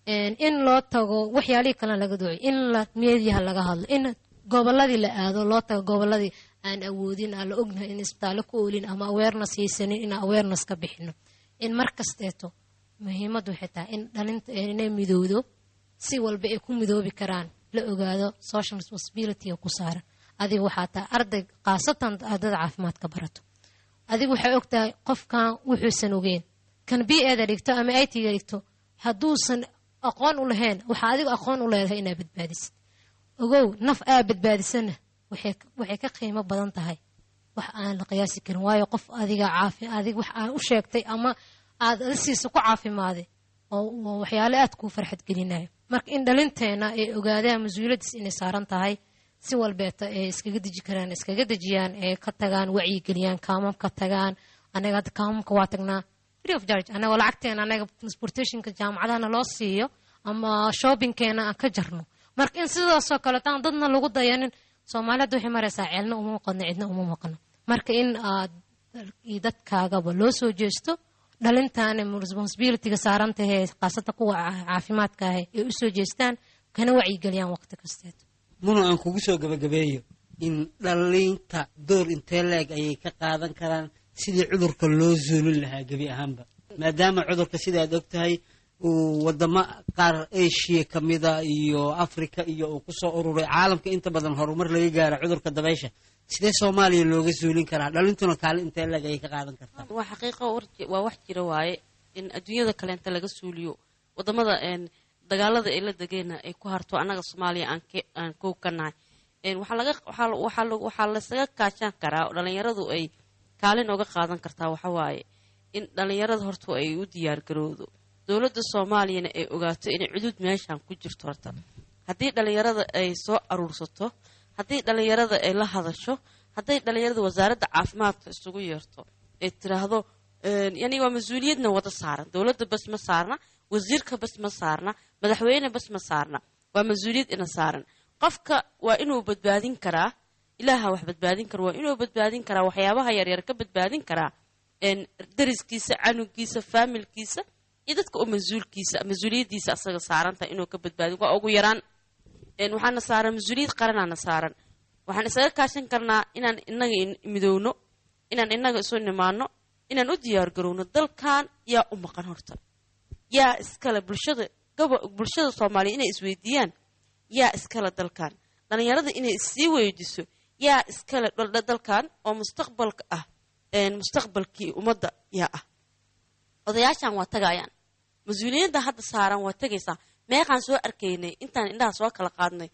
in loo tago waxyaalihii kale laga dooyo, in la meediyaha laga hadlo, in goboladii la aado, loo tago goboladii aan awoodin, aan la ognahay in isbitaallo ku oolin ama awareness haysanin in awareness ka bixino. in markasteeto muhiimadu waxay tahay in dhalinta inay midowdo, si walba ay ku midoobi karaan, la ogaado social responsibility ku saaran. adiga waxaa tahay arday qaasatan ardada caafimaadka barato, adiga waxay ogtahay qofkan wuxuusan ogeyn kan B A da dhigto ama I T ga dhigto hadduusan aqoon u lahayn, waxaa adiga aqoon u leedahay inaad badbaadisid. ogow naf aad badbaadisana waxay waxay ka qiimo badan tahay wax aan la qiyaasi karin. waayo qof adiga caafi adiga wax aan u sheegtay ama aad alsiisa ku caafimaaday oo waxyaalo aad ku farxad gelinayo. marka in dhalinteena ay ogaadaan mas'uuliyadiis inay saaran tahay, si walbeeta ay iskaga deji karaan, iskaga dejiyaan, ee ka tagaan wacyi geliyaan, kaamamka tagaan. anaga kaamamka waa tagnaa free of charge, anaga lacagteena anaga transportationka jaamacadana loo siiyo ama shoppingkeena aan ka jarno. marka in sidaasoo kale taan dadna lagu dayanin. Soomaalidu waxay maraysaa ceelna uma maqano, cidna uma maqano. marka in aad dadkaagaba loo soo jeesto, dhalintaana responsibilityga saaran tahay qaasata kuwa caafimaadka ah ay u soo jeestaan, kana wacyi geliyaan waqti kasteed. muna aan kugu soo gabagabeeyo in dhalinta door intee leeg ayay ka qaadan karaan sidii cudurka loo suulin lahaa gebi ahaanba, maadaama cudurka sida aad ogtahay uu wadamo qaar Asia kamida iyo Africa iyo uu ku soo ururay caalamka inta badan horumar laga gaaro cudurka dabaysha. sidee Soomaaliya looga suulin karaa? dhalintuna kaalin intee leeg ayay ka qaadan kartaa? waa xaqiiqo waa wax jira waaye in adduunyada kale inta laga suuliyo wadamada dagaalada ay la dagayna ay ku harto anaga Soomaaliya aan aan ku kanahay. waxa laga waxa waxa la isaga kaashan karaa dhalinyaradu ay kaalin uga qaadan kartaa. waxa waaye in dhalinyarada horta ay u diyaar garowdo, dawladda Soomaaliyana ay ogaato in cudud meeshan ku jirto. horta haddii dhalinyarada ay soo aruursato, haddii dhalinyarada ay la hadasho, haddii dhalinyarada wasaaradda caafimaadka isugu yeerto ay tiraahdo yani waa mas'uuliyadna wada saaran, dawladda bas ma saarna, wasiirka bas ma saarna, madaxweyne bas ma saarna, waa mas'uuliyad ina saaran. qofka waa inuu badbaadin karaa, ilaaha wax badbaadin karo, waa inuu badbaadin karaa waxyaabaha yaryar ka badbaadin karaa dariskiisa, canugiisa, faamilkiisa iyo dadka oo mas'uulkiisa mas'uuliyadiisa asaga saaranta inuu ka badbaadin. waa ugu yaraan waxaana saaran mas'uuliyad qaranana saaran. waxaan isaga kaashan karnaa inaan inaga midowno, inaan inaga isu nimaano, inaan u diyaar garowno. dalkan yaa u maqan horta, yaa iskale bulshada bulshada Soomaaliya inay isweydiiyaan yaa iskale dalkan. dhalinyarada inay isii weydiiso yaa iskale dalkan oo mustaqbalka ah, mustaqbalkii ummadda yaa ah. odayaashan waa tagayaan, mas'uuliyadda hadda saaran waa tagaysaa. meeqaan soo arkaynay intaan indhaha soo kala qaadnay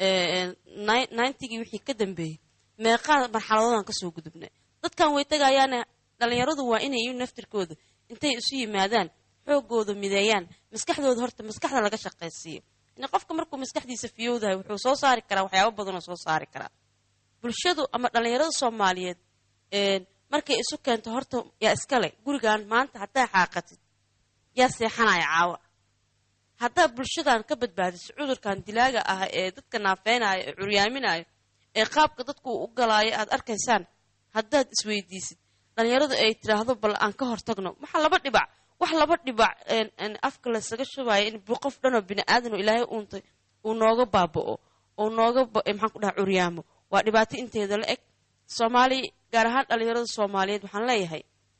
ninety-gii wixii ka dambeeyey, meeqaa marxaladoodan kasoo gudubnay. dadkan way tagayaane dhalinyaradu waa inay iyu naftirkooda intay isu yimaadaan xoogooda mideeyaan, maskaxdooda horta maskaxda laga shaqaysiiyo. in qofka markuu maskaxdiisa fiyowdahay wuxuu soo saari karaa waxyaabo badan oo soo saari karaa. bulshadu ama dhalinyarada Soomaaliyeed markay isu keento horta yaa iskale gurigan maanta haddaa xaaqatid yaa seexanaya caawa. haddaa bulshadan ka badbaadiso cudurkan dilaaga ah ee dadka naafeynaya, ee curyaaminaya, ee qaabka dadku u galaayo aad arkaysaan, haddaad isweydiisid dhalinyaradu ay tiraahdo bal aan ka hortagno, waxa laba dhibac wax laba dhibac afka lasaga shubayo in qof dhan oo bini aadan oo ilaahay uuntay uu nooga baaba'o oo nooga maxaan ku dhaha curyaamo. waa dhibaato inteeda la eg. Soomaali gaar ahaan dhalinyarada Soomaaliyeed waxaan leeyahay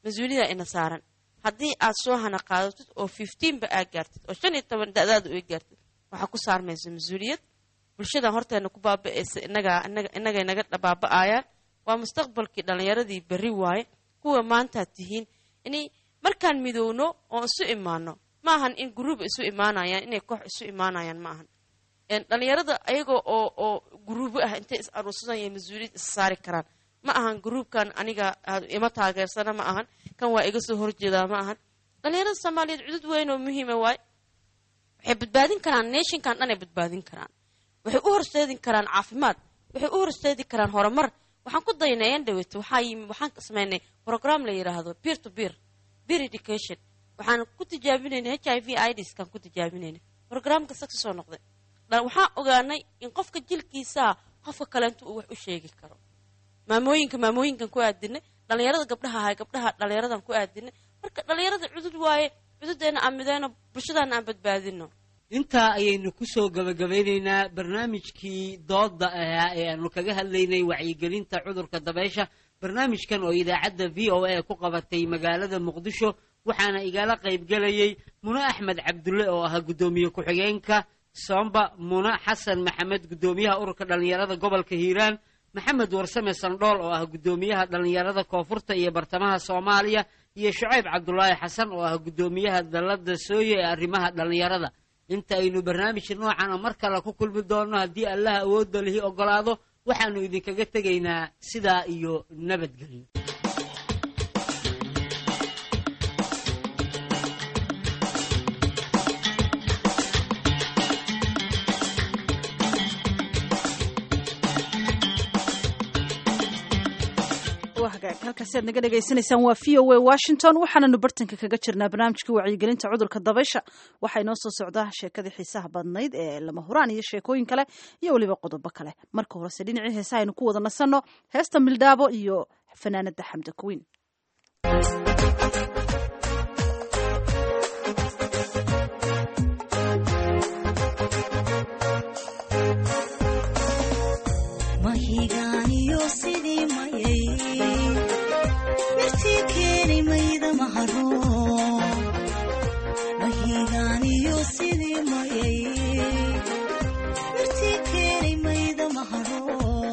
mas-uuliyada ina saaran haddii aad soo hana qaadatid oo fifteen ba aad gaartid oo shan iyo toban da'daada u gaartid waxaa ku saarmaysa mas-uuliyad bulshadan horteena ku baaba'aysa inaga inaga inagay naga baaba'ayaan waa mustaqbalkii dhallinyaradii berri waaye kuwa maantaad tihiin inay markaan midowno oo isu imaano maahan in guruub isu imaanayaan inay koox isu imaanayaan maahan dhallinyarada ayagoo oo oo guruubo ah intay is aruursadaan iyo mas-uuliyad is saari karaan ma ahan gruubkan aniga ima taageersana ma ahan kan waa iga soo horjeedaa ma ahan dhallinyarada soomaaliyeed cudud weyn oo muhiima waay waxay badbaadin karaan nationkan dhan ay badbaadin karaan waxay u horseedin karaan caafimaad waxay u horseedi karaan horumar waxaan ku daynay aan dhaweyto waxaa yimi waxaan samaynay program la yiraahdo peer to peer peer education waxaan ku tijaabinaynay H I V AIDS kan ku tijaabinaynay programka success oo noqday waxaan ogaanay in qofka jilkiisa qofka kale intuu wax u sheegi karo maamooyinka maamooyinkan ku aadinay dhalinyarada gabdhaha ahay gabdhaha dhalinyaradan ku aadinay marka dhalinyarada cudud waaye cududeena amideena bulshadana aan badbaadino intaa ayaynu ku soo gabagabeynaynaa barnaamijkii dooda ahaa ee aanu kaga hadlaynay wacyigelinta cudurka dabeysha barnaamijkan oo idaacadda v o a ku qabatay magaalada muqdisho waxaana igala qaybgelayay Muna Axmed Cabdulle oo ah gudoomiye ku-xigeenka Samba Muna Xasan Maxamed gudoomiyaha ururka dhalinyarada gobolka Hiiraan maxamed warsame sandhool oo ah gudoomiyaha dhalinyarada koonfurta iyo bartamaha Soomaaliya iyo Shucayb Cabdullaahi Xasan oo ah gudoomiyaha dalada Sooye ee arrimaha dhalinyarada inta aynu barnaamij noocan mar kale ku kulmi doono haddii Allah awood leh ogolaado waxaanu idinkaga tegaynaa sidaa iyo nabadgelyo halkaasi aad naga dhegaysanaysaan waa v o a Washington waxaananu bartanka kaga jirnaa barnaamijka wacyigelinta cudurka dabaysha waxay noo soo socdaa sheekadii xiisaha badnayd ee lama huraan iyo sheekooyin kale iyo weliba qodobo kale marka horese dhinacii heesaha aynu ku wada nasanno heesta Mildhaabo iyo fanaanada Xamda Queen mahigaaniyo sidii mayay mirtii keeni mayda maharo mahigaaniyo sidii mayay mirtii keeni mayda maharo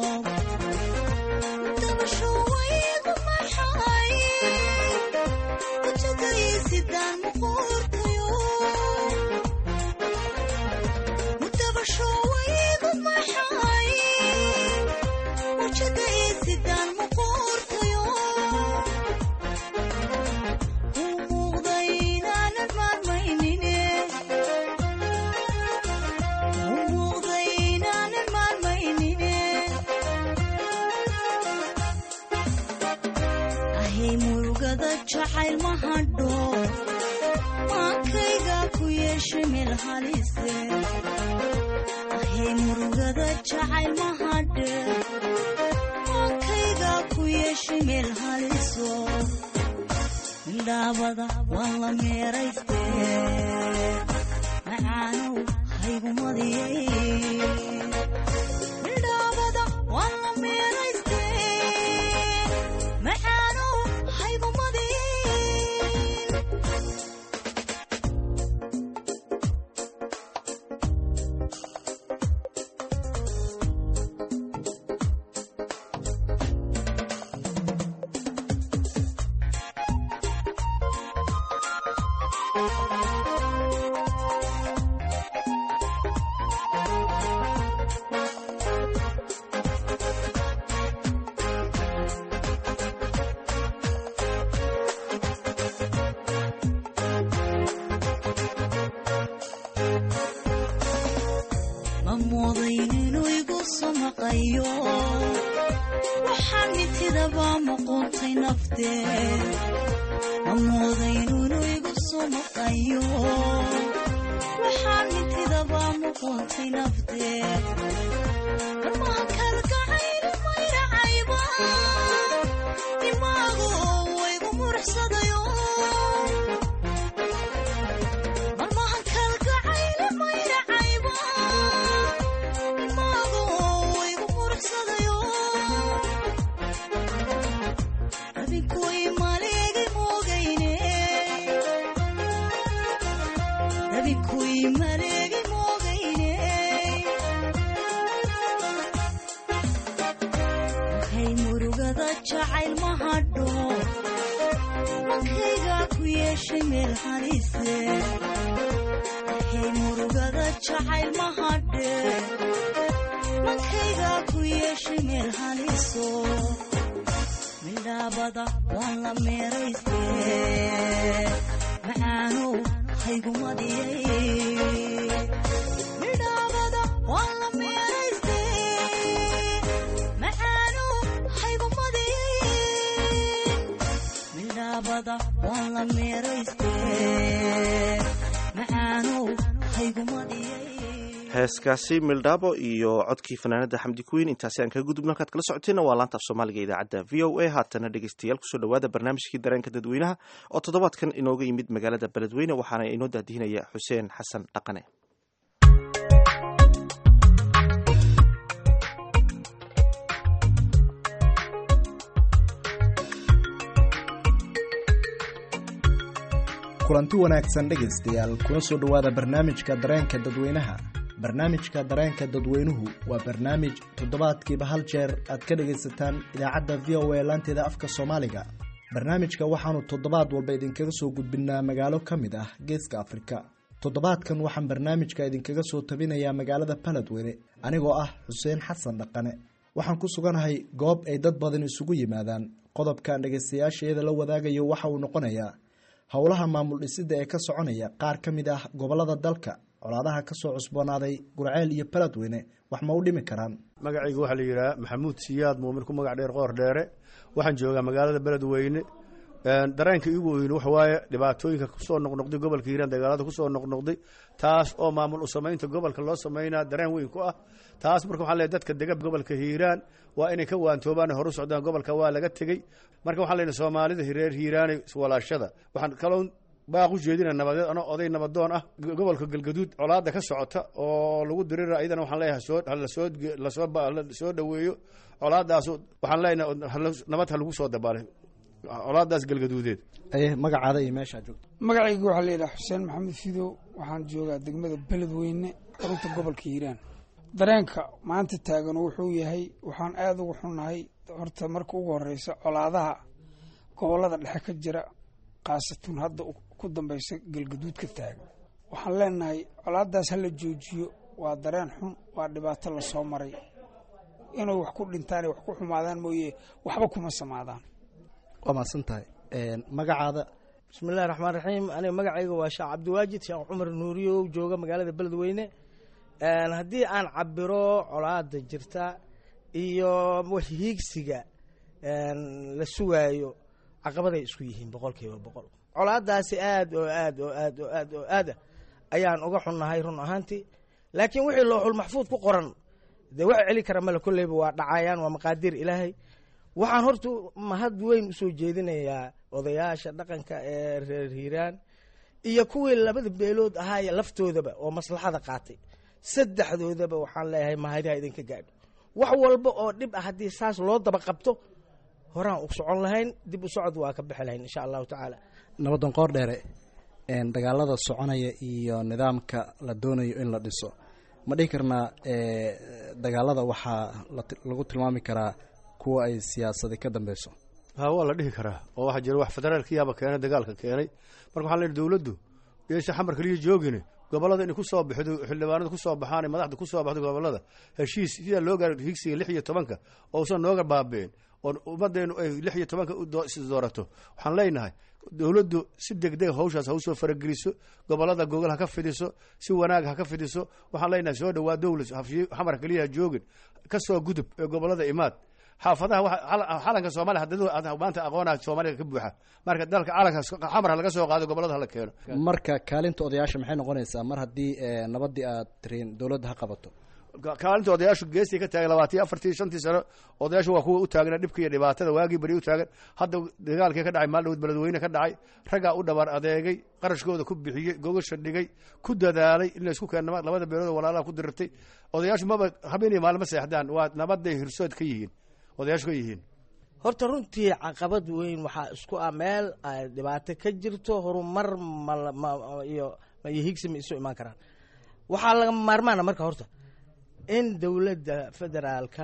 dabasho waygu maxay wajagay sidaan muqurtayo dabasho waygu maxay sidaan muqurtayo u muuqday inaanan maalmaynine u muuqday inaanan maalmaynine ahay murugada jacayl ma hadho maankayga ku yeeshay meel halise ahay murugada jacayl ma hadhe meel haliso Mildhaabada waan la meeraystee macaanow haygu madiyey Mildhaabada waan la meeraystee macaanow haygu madiyey waxaan mitidaba muquuntay nafteed amooday inuu igu soo maqayo waxaan mitidaba muquuntay nafteed marmaha kalgacayl mayracayba dimaago waygu muruxsadayo marmaha kalgacayl mayracayba Rabikuy maleegi mo jacayl ma hadho mankayga ku yeeshay meel halise hay murugada jacayl ma hadhe mankayga ku yeeshay meel haliso midhaabada waan la meerayste macaanow haygumadiyey midhaabada waan la meerayste macaanow haygumadiyey midhaabada waan la meerayste macaanow haygumadiyey. heeskaasi mildhaabo iyo codkii fanaanada xamdi kuwiin intaasi aan kaga gudubno halkaad kala socoteenna waa laanta af soomaaliga idaacadda v o a haatana dhegeystayaal kusoo dhawaada barnaamijkii dareenka dadweynaha oo toddobaadkan inooga yimid magaalada beledweyne waxaana inoo daadihinaya xuseen xasan dhaqane. kulanti wanaagsan dhegaystayaal kuna soo dhawaada barnaamijka dareenka dadweynaha. barnaamijka dareenka dadweynuhu waa barnaamij toddobaadkiiba hal jeer aad ka dhagaysataan idaacadda v o a laanteeda afka soomaaliga. barnaamijka waxaanu toddobaad walba idinkaga soo gudbinaa magaalo ka mid ah geeska afrika. toddobaadkan waxaan barnaamijka idinkaga soo tabinayaa magaalada beledweyne anigoo ah xuseen xasan dhaqane. waxaan ku suganahay goob ay dad badan isugu yimaadaan. qodobkan dhagaystayaasheeda la wadaagayo waxa uu noqonayaa howlaha maamul dhisida ee ka soconaya qaar ka mid ah gobolada dalka. colaadaha ka soo cusboonaaday gurceel iyo beledweyne wax ma u dhimi karaan? magacayga waxaa la yidhaha maxamuud siyaad muumin ku magac dheer qoor dheere. waxaan joogaa magaalada beledweyne. dareenka igu weyn waxa waaye dhibaatooyinka kusoo noqnoqday gobolka hiiraan, dagaalada kusoo noqnoqday, taas oo maamul u samaynta gobolka loo samaynaa dareen weyn ku ah. taas marka waxaan leeyahay dadka dega gobolka hiiraan waa inay ka waantoobaan horu socdaan. gobolka waa laga tegey. marka waxaan leeyahay soomaalida reer hiiraanay iswalaashada. waxaan kaloo baaq u jeedina nabadeed anoo oday nabadoon ah gobolka galgaduud colaada ka socota oo lagu dirira ayadana waxaan leeyahay soo lasoo lasoo lasoo dhaweeyo colaadaas. waxaan leeyahay nabad ha lagu soo dabaalay colaadaas galgaduudeed. aye magacaada iyo meeshaa joogto? magacayga waxaa la yidhaha xuseen maxamed fidow. waxaan joogaa degmada beledweyne xarunta gobolka hiiraan. dareenka maanta taagan wuxuu yahay waxaan aada ugu xunnahay horta marka ugu horeysa colaadaha gobolada dhexe ka jira khaasatun hadda ku dambaysa galgaduud ka taagan. waxaan leenahay colaadaas hala joojiyo. waa dareen xun, waa dhibaato lasoo maray. inay wax ku dhintaan wax ku xumaadaan mooye waxba kuma samaadaan. waa mahadsan tahay. magacaada? bismillahi raxmaan raxiim. aniga magacayga waa sheekh cabdiwaajid sheekh cumar nuuriyow jooga magaalada beledweyne. haddii aan cabiro colaada jirta iyo hiigsiga la sugaayo caqabaday isku yihiin boqol kiiba boqol. colaadaasi aad oo aad oo aad oo aad oo aada ayaan uga xunnahay run ahaantii. laakiin wixii looxul maxfuud ku qoran dee wax celi kara male kolleyba waa dhacayaan, waa maqaadiir ilaahay. waxaan horta mahad weyn usoo jeedinayaa odayaasha dhaqanka ee reer hiiraan iyo kuwii labada beelood ahaaya laftoodaba oo maslaxada qaatay. saddexdoodaba waxaan leeyahay mahadiha idinka gaadho. wax walba oo dhib ah haddii saas loo daba qabto horaan u socon lahayn, dib u socod waa ka bixi lahayn insha allahu tacaala. nabadan qoor dheere, dagaalada soconaya iyo nidaamka la doonayo in la dhiso ma dhihi karnaa dagaalada waxaa lagu tilmaami karaa kuwa ay siyaasadi ka dambeyso? ha waa la dhihi karaa oo waxaa jira wax federaalkiyaaba keenay dagaalka keenay. marka waxaa leeyahay dawladdu yeesha xamar kaliya joogine gobolada inay ku soo baxdo xildhibaanada ku soo baxaan madaxda ku soo baxdo gobolada heshiis sida loo gaar higsiga lix iyo tobanka oo soo nooga baabeen oo ummadeenu ay lix iyo tobanka u doorato. waxaan leenahay dawladdu si degdeg hawshaas ha u soo farageliso, gobolada gogol ha ka fidiso, si wanaag ha ka fidiso. waxaan leenahay soo dhawaa dawlad xamar kaliya joogin ka soo gudub ee gobolada imaad xaafadaha calanka Soomaaliya hadda maanta aqoonaa Soomaaliya ka buuxa. marka dalka calanka xamar laga soo qaado gobolada la keeno. marka kaalinta odayaasha maxay noqonaysaa mar haddii nabadii aad tireen dawladda ha qabato? kaalinta odayaashu geestii ka taagan labaatan afartii shantii sano odayaashu waa kuwa u taagan dhibka iyo dhibaatada waagii bari u taagan. hadda dagaalkii ka dhacay maalin beledweyne ka dhacay raggaa u dhabar adeegay, qarashkooda ku bixiyey, gogasha dhigay, ku dadaalay in la isku keeno labada beelood walaalaha ku dirirtay. odayaashu maba habeenii maalmo seexdaan, waa nabaday hirsood ka yihiin odayaashu ka yihiin. horta runtii caqabad weyn waxaa isku ah meel ay dhibaato ka jirto horumar iyo iyo higsi ma isu imaan karaan. waxaa laga maarmaana marka horta in dawladda federaalka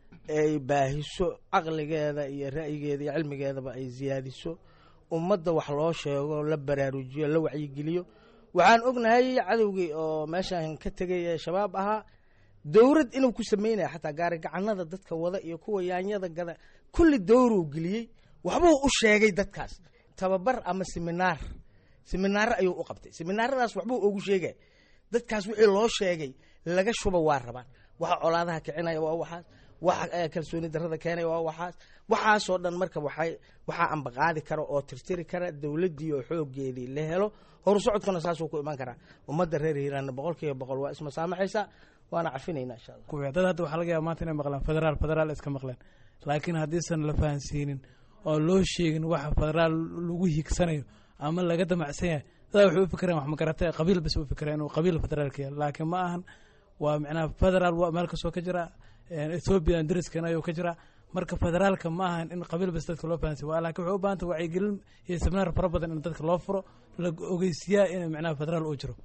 ay baahiso caqligeeda iyo ra'yigeeda iyo cilmigeedaba ay siyaadiso ummadda wax loo sheego la baraarujiyo la wacyigeliyo waxaan ognahay cadowgii oo meeshaan ka tegay ee shabaab ahaa dowlad inuu ku sameynaya xataa gaari gacanada dadka wada iyo kuwa yaanyada gada kulli dowruu geliyey waxbuu u sheegay dadkaas tababar ama seminaar seminaar ayuu u qabtay seminaaradaas waxbuu ugu sheegay dadkaas wixii loo sheegay laga shuba waa rabaan waxa colaadaha kicinaya waa waxaas waxa kalsooni darrada keenaya waa waxaas waxaasoo dhan marka waxay waxaa ambaqaadi kara oo tirtiri kara dowladdii oo xooggeedii la helo horu socodkuna saasuu ku iman karaa ummadda reer hiiraanna boqolkiiba boqol waa isma saamaxaysa waana cafinaynaa insha allah kuwa dad hadda waxaa laga yaaba maanta inay maqlaan federaal federaal iska maqleen laakiin haddiisan la fahansiinin oo loo sheegin waxa federaal lagu higsanayo ama laga damacsan yahay dadaa waxay u fikireen wax magarata qabiil bas u fikireen inuu qabiil federaalka yahay laakiin ma ahan waa micnaha federaal waa meel kastoo ka jira ethoobiya dariskan ayuu ka jira marka federaalka ma ahan in qabiil bas dadka loo fahansiyo waa laakiin waxay u baahanta wacyigelin iyo seminaar fara badan in dadka loo furo la ogeysiyaa in micnaha federaal uu jiro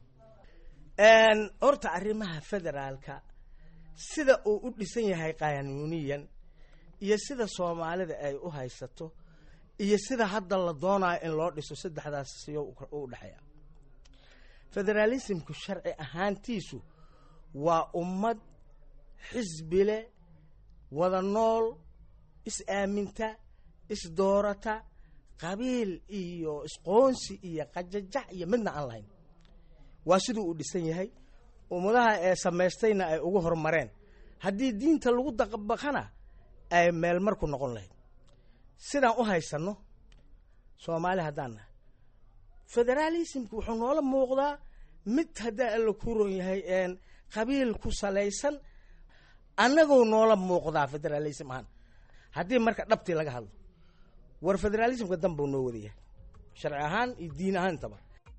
horta arrimaha federaalka sida uu u dhisan yahay qaanuuniyan iyo sida soomaalida ay u haysato iyo sida hadda la doonayo in loo dhiso saddexdaas siyo u dhexeeya federaalismku sharci ahaantiisu waa ummad xisbile wada nool is-aaminta isdoorata qabiil iyo isqoonsi iyo qajajac iyo midna aan lahayn waa siduu uu dhisan yahay ummadaha ee samaystayna ay ugu horumareen haddii diinta lagu dabaqana ay meel mar ku noqon lahayd sidaan u haysanno soomaali haddaan nahay federaalismku wuxuu noola muuqdaa mid haddaa alla ku ron yahay qabiil ku salaysan annagoo noola muuqdaa federaalism ahaan haddii marka dhabtii laga hadlo war federaalismka danbuu noo wada yahay sharci ahaan iyo diin ahaantaba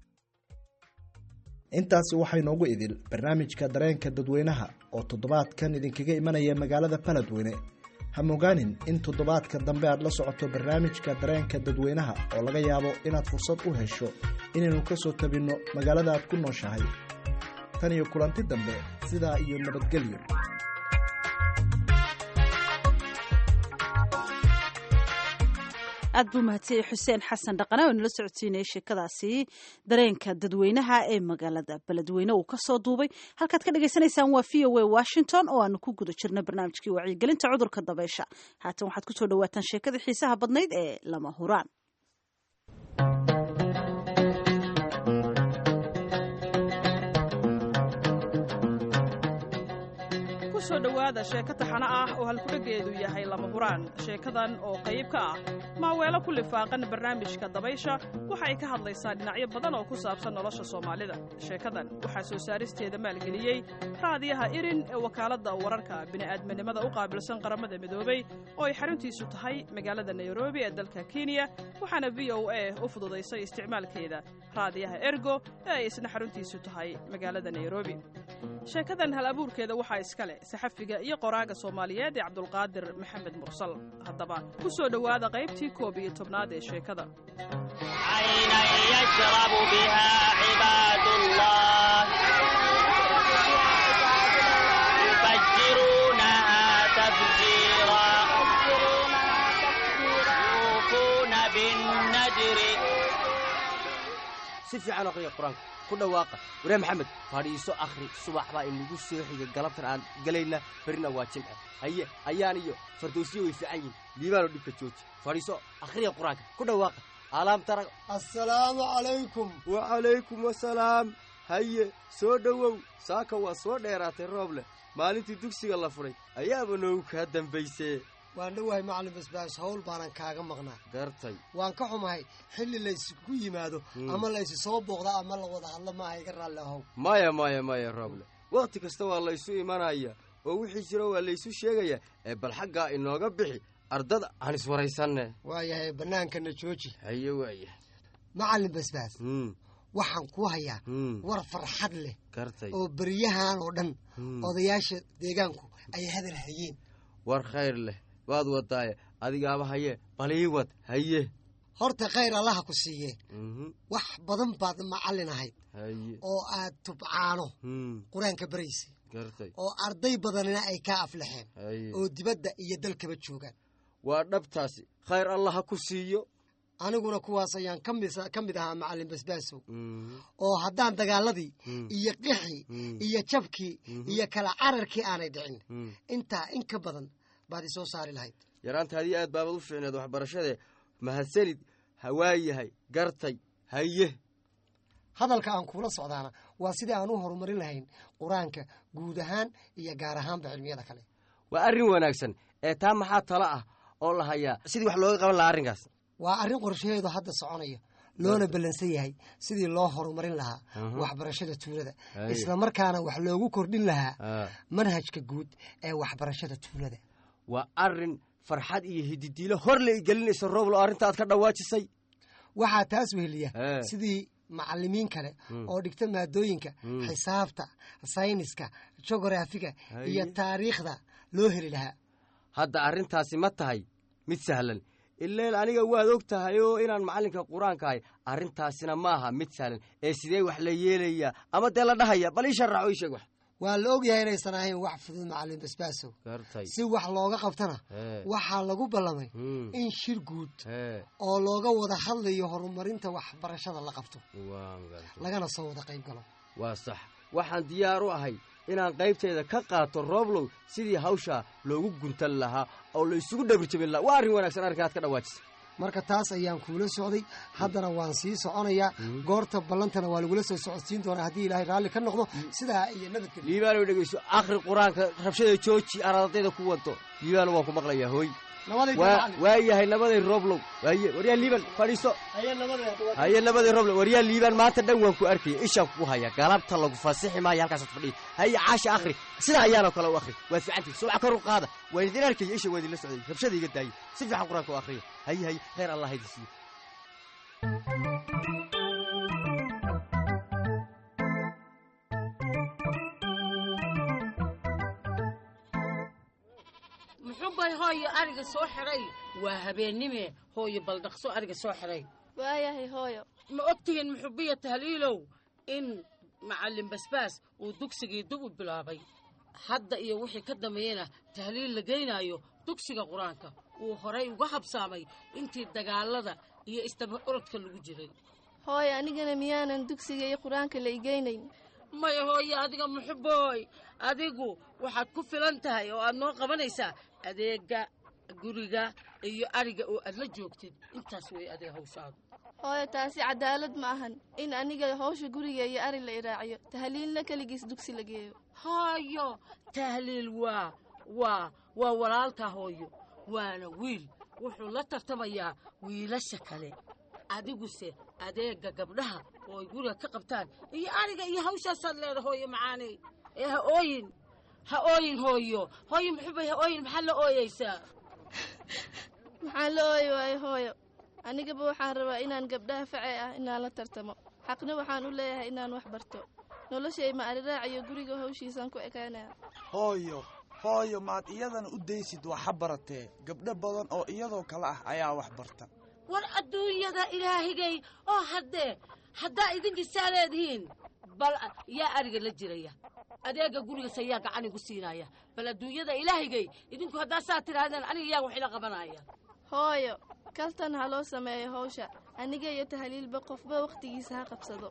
intaasi waxay noogu idil barnaamijka dareenka dadweynaha oo toddobaadkan idinkaga imanaya magaalada Beledweyne ha mogaanin in toddobaadka dambe aad la socoto barnaamijka dareenka dadweynaha oo laga yaabo inaad fursad u hesho inaynu ka soo tabinno magaalada aad ku nooshahay tan iyo kulanti dambe sidaa iyo nabadgelyo aad buu mahadsan xuseen xasan dhaqane oo nala socodsiinayay sheekadaasi dareenka dadweynaha ee magaalada Beledweyne uu ka soo duubay halkaad ka dhageysanaysaan waa V O A Washington oo aanu ku guda jirnay barnaamijkii wacyigelinta cudurka dabaysha haatan waxaad ku soo dhawaataan sheekada xiisaha badnayd ee lama huraan soo dhawaada sheeko taxano ah oo halkudhageedu yahay lama huraan sheekadan oo qayb ka ah maaweelo ku lifaaqan barnaamijka dabaysha waxa ay ka hadlaysaa dhinacyo badan oo ku saabsan nolosha soomaalida sheekadan waxaa soo saaristeeda maalgeliyey raadiyaha irin ee wakaaladda wararka bini'aadminimada u qaabilsan qaramada midoobay oo ay xaruntiisu tahay magaalada nairobi ee dalka kenya waxaana v o a u fududaysay isticmaalkeeda raadiyaha ergo ee ay isna xaruntiisu tahay magaalada nairobi sheekadan hal abuurkeeda waxaa iska leh saxafiga iyo qoraaga soomaaliyeed ee cabdulqaadir maxamed mursal haddaba ku soo dhowaada qaybtii koob iyo tobnaad ee sheekada si fiican aqriya qur-aanka ku dhawaaqa waree maxamed fadhiiso akhri subax baa inagu soo xiga galabtan aan galayna berina waa jimce haye ayaan iyo fardoosiyo way fiican yihin liibaanoo dhibka jooji fadhiiso akhriya qur-aanka ku dhawaaqa alaam tara assalaamu calaykum wacalaykum wasalaam haye soo dhowow saaka waa soo dheeraatay roob leh maalintii dugsiga la furay ayaaba noogu kaa dambaysee waan dhowahay macallin basbaas hawl baanan kaaga maqnaa gartay waan ka xumahay xilli laysku yimaado ama laysu soo booqda ama la wada hadlo maaha iga raalli ahow maya maya maya rooble wakhti kasta waa laysu imanaya oo wixii jiro waa laysu sheegaya ee bal xaggaa inooga bixi ardada aan iswaraysanne waayahay bannaankana jooji haye waayahay macallin basbaas waxaan ku hayaa war farxad leh gartay oo beryahan oo dhan odayaasha deegaanku ay hadal hayeen war khayr leh waad wadaaye adigaaba haye baliiwad haye horta khayr allaha ku siiye wax badan baad macallin ahayd oo aad tubcaano qur-aanka baraysa oo arday badanina ay ka aflaxeen oo dibadda iyo dalkaba joogaan waa dhabtaasi khayr allah ha ku siiyo aniguna kuwaas ayaan ka mid ahaa macallin basbaasow oo haddaan dagaaladii iyo qixii iyo jabkii iyo kala cararkii aanay dhicin intaa in ka badan baad isoo saari lahayd yaraantaadii aad baabad u fiicneed waxbarashadee mahadsanid hawaayahay gartay haye hadalka aan kuula socdaana waa sidii aan u horumarin lahayn qur-aanka guud ahaan iyo gaar ahaanba cilmiyada kale waa arrin wanaagsan ee taa maxaa talo ah oo la hayaa sidii wax looga qaban lahaa arrinkaas waa arrin qorshaheedu hadda soconaya loona ballansan yahay sidii loo horumarin lahaa waxbarashada tuulada isla markaana wax loogu kordhin lahaa manhajka guud ee waxbarashada tuulada waa arrin farxad iyo hididiilo hor la igelinaysa rooblo arrintaad ka dhawaajisay waxaa taas weheliya sidii macallimiin kale oo dhigta maadooyinka xisaabta sayniska jogorafiga iyo taariikhda loo heli lahaa hadda arrintaasi ma tahay mid sahlan ileel aniga waad og tahay oo inaan macallinka qur-aanka ahay arrintaasina ma aha mid sahlan ee sidee wax la yeelayaa ama dee la dhahaya bal ii sharaxo ii sheeg wax waa la ogyahay inaysan ahayn wax fudud macallin basbaasow si wax looga qabtana waxaa lagu ballamay in shir guud oo looga wada hadlayo horumarinta waxbarashada la qabto lagana soo wada qayb galo waa sax waxaan diyaar u ahay inaan qaybteeda ka qaato rooblow sidii hawshaa loogu guntan lahaa oo la isugu dhabirjabin lahaa waa arrin wanaagsan arrinkaad ka dhawaajisa marka taas ayaan kuula socday haddana waan sii soconayaa goorta ballantana waa lagula soo socodsiin doonaa haddii ilaahay raalli ka noqdo sidaa iyo nabadgelyo liibaano dhegeyso akhri qur-aanka rabshada jooji ardayda ku wado liibaano waan ku maqlayaa hooy waa yahay nabaday rooblow waaye waryaa liiban fadhiiso haye nabaday rooblow waryaa liiban maanta dhan waan ku arkaya ishaan kugu haya galabta lagu fasixi maayo halkaasaad fadhiya haye caasha akhri sidaa ayaanoo kale u akhri waad fiicantii subax kor u qaada waan idin arkaya isha waa idinla socday rabshada iga daayay si fiican qur-aanka u akhriya haye haye khayr allah idin siiyo muxuubay hooyo ariga soo xiray waa habeennime hooyo baldhaqso ariga soo xiray waayahay hooyo ma ogtihiin muxubiya tahliilow in macallin basbaas uu dugsigii dib u bilaabay hadda iyo wixii ka dambeeyena tahliil la geynaayo dugsiga qur-aanka uu horay uga habsaamay intii dagaalada iyo istaba orodka lagu jiray hooyo anigana miyaanan dugsiga iyo qur-aanka la igeynayn maya hooyo adiga muxubbooy adigu waxaad ku filan tahay oo aad noo qabanaysaa adeega guriga iyo ariga oo aad la joogtid intaas way adeeg hawshaadu hooyo taasi cadaalad ma ahan in aniga hawsha guriga iyo ari la iraaciyo tahliilna keligiis dugsi la geeyo hooyo tahliil waa waa waa walaalka hooyo waana wiil wuxuu la tartamayaa wiilasha kale adiguse adeega gabdhaha oo ay guriga ka qabtaan iyo ariga iyo hawshaasaad leeda hooyo macaaney ee ha ooyin ha ooyin hooyo hooyo muxuubay ha ooyin maxaa la ooyeysaa maxaa la ooyi waayo hooyo anigaba waxaan rabaa inaan gabdhaha facee ah inaan la tartamo xaqna waxaan u leeyahay inaan wax barto noloshay ma ariraaciyo guriga hawshiisaan ku ekaanaya hooyo hooyo maad iyadana u daysid waxa baratee gabdho badan oo iyadoo kale ah ayaa wax barta war adduunyada ilaahigay oo haddee haddaa idinkisaa leedihiin bal yaa ariga la jiraya adeega gurigas ayaa gacan igu siinaya bal adduunyada ilaahigay idinku haddaa saa tidhaahdeen aniga yaa wax ila qabanaya hooyo kaltan ha loo sameeyo hawsha aniga iyo tahliilba qofba wakhtigiisa ha qabsado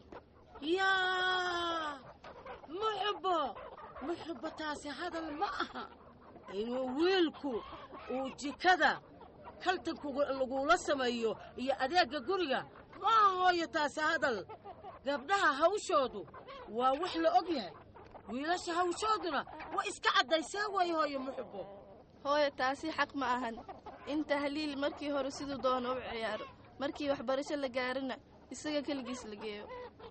yaa muxubbo muxubbo taasi hadal ma aha inuu wiilku uu jikada kaltanku lagula sameeyo iyo adeega guriga ma hooyo taasi hadal gabdhaha hawshoodu waa wax la og yahay wiilasha hawshooduna waa iska caddaysaa way hooyo muxubbo hooyo taasi xaq ma ahan in tahliil markii hore siduu doono u ciyaaro markii waxbarasho la gaarina isaga keligiis la geeyo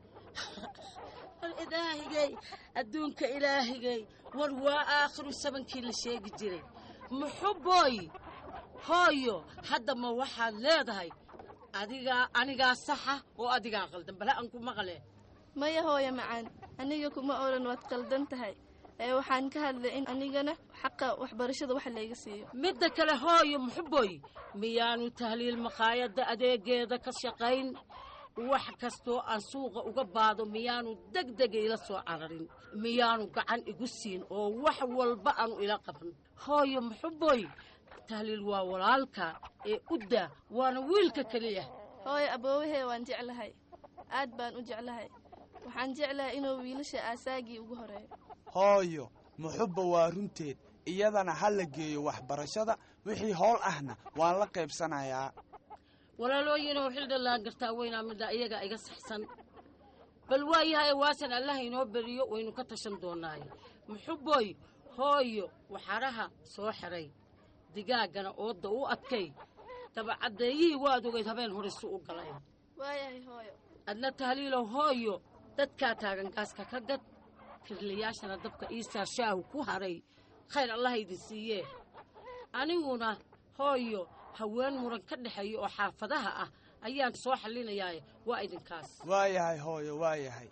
war ilaahigay adduunka ilaahigay war waa aakhiru sabankii la sheegi jiray muxubbooy hooyo hadda ma waxaad leedahay adigaa anigaa saxa oo adigaa qaldan bale aan ku maqle maya hooyo macaan aniga kuma odhan waad qaldan tahay ee waxaan ka hadlay in anigana xaqa waxbarashada wax layga siiyo midda kale hooyo muxubbooy miyaanu tahliil maqaayadda adeegeeda ka shaqayn wax kastoo aan suuqa uga baado miyaanu degdega ila soo cararin miyaanu gacan igu siin oo wax walba aanu ila qaban hooyo muxuboy tahliil waa walaalka ee udda waana wiilka kaliya hooyo aboowahee waan jeclahay aad baan u jeclahay waxaan jeclahay inuu wiilasha aasaagii ugu horeeyo hooyo muxubba waa runteed iyadana ha la geeyo waxbarashada wixii howl ahna waan la qaybsanayaa walaalooyinoo xildhallaan gartaa weynaa midda iyaga iga saxsan bal waayahay waasan allah inoo beriyo waynu ka tashan doonaaye muxuboy hooyo waxaraha soo xiray digaaggana oodda u adkay dabacaddeeyihii waad ogayd habeen horisu u galay waayahay hooyo adna tahliilow hooyo dadkaa taagan gaaska ka gad kirlayaashana dabka iisaa shaahu ku haray khayr allah idin siiyee aniguna hooyo haween muran ka dhexeeya oo xaafadaha ah ayaan soo xallinayaa waa idinkaas waayahay hooyo waayahay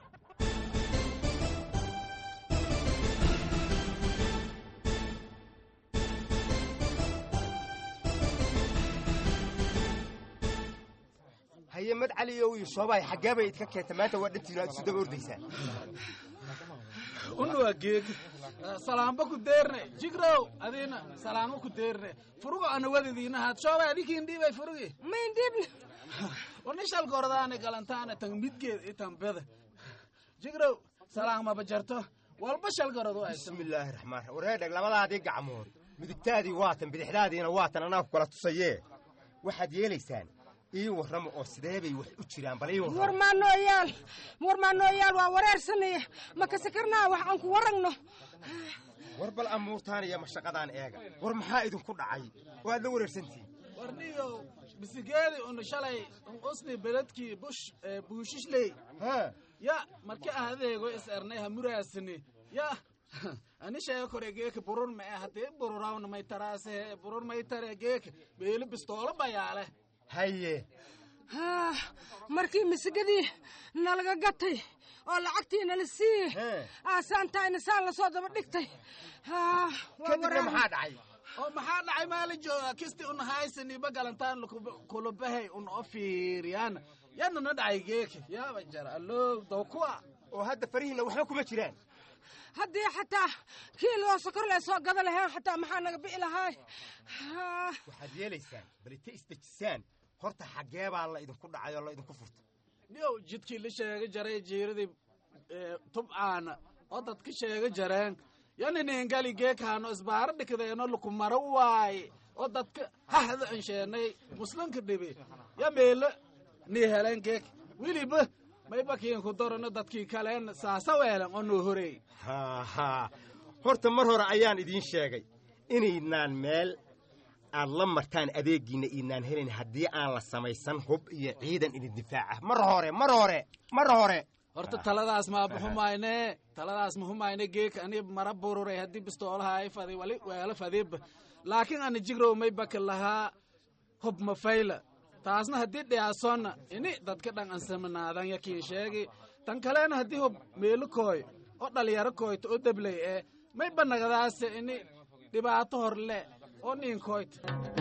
haye mad caliyow iyo shoobay xaggee bay idka keenta maanta waa dhantiinu aad isu daba ordaysaan unuwa geeg salaamba ku deerne jigrow adiina salaamo ku deerne furugo ana wadadiinahaad shoobay adinkiin dhiibay furugi mayn dhiibna warni shalgoordaane galantaane tan midgeed itan beda jigrow salaamaba jarto walba shalgaradu ay bismillaahi raxmaan wareedhag labadaadii gacmood midigtaadii waatan bidixdaadiina waatan anaa ku kala tusayee waxaad yeelaysaan ii warramo oo sidee bay wax u jiraan bal ii warramo war maanooyaal war maanooyaal waa wareersanaya ma ka sakarnaa wax aan ku waragno war bal amuurtaan iyo mashaqadaan eega war maxaa idinku dhacay oo aad la wareersantihiin warniyow bisigeedi una shalay usni beledkii bush buushishley ya marka ahadeego is ernay ha muraasini ya ani sheego kore geeka burur ma ahadee bururawna may taraase burur may tare geeka beeli bistoolo bayaale haye markii misigadii nalaga gatay oo lacagtii nala siiyey aasaantayna saan la soo daba dhigtay kadibna maxaa dhacay oo maxaa dhacay maali jooga kisti un haysaniba galantaan kulabahay un oo fiiriyaan yana na dhacay geeka yaaba jara allow dawkuwa oo hadda farihiina waxba kuma jiraan haddii xataa kiiloo sokor lee soo gada lahayn xataa maxaa naga bi'i lahaay waxaad yeelaysaan bal ita isdejisaan horta xaggee baa la idinku dhacay oo la idinku furta niyow jidkii la sheega jaray jiiradii tubcaana oo dadka sheega jareen yanineengali geekaano isbaaro dhikdeeno lukumaro waaye oo dadka hahda ansheenay muslimka dhibi ya meelo nii heleen geek weliba maybakiin ku darano dadkii kaleen saasa weelan oo noo horeey ha horta mar hore ayaan idiin sheegay inaynaan meel aad la martaan adeegiina inaan helayn haddii aan la samaysan hub iyo ciidan idin difaaca mar hore mar hore mar hore horta taladaas ma buxumayne taladaas ma humayne geek ani mara bururay haddii bistoolaha ay fadi wali weela fadiib laakiin ani jigrow may baka lahaa hub ma fayla taasna haddii dhiyaasonna ini dadka dhan ansamanaadan yakiin sheegi tan kaleena haddii hub meelo kooy oo dhalinyaro kooyta oo debley ee may banagadaase ini dhibaato hor le oo niin kooyta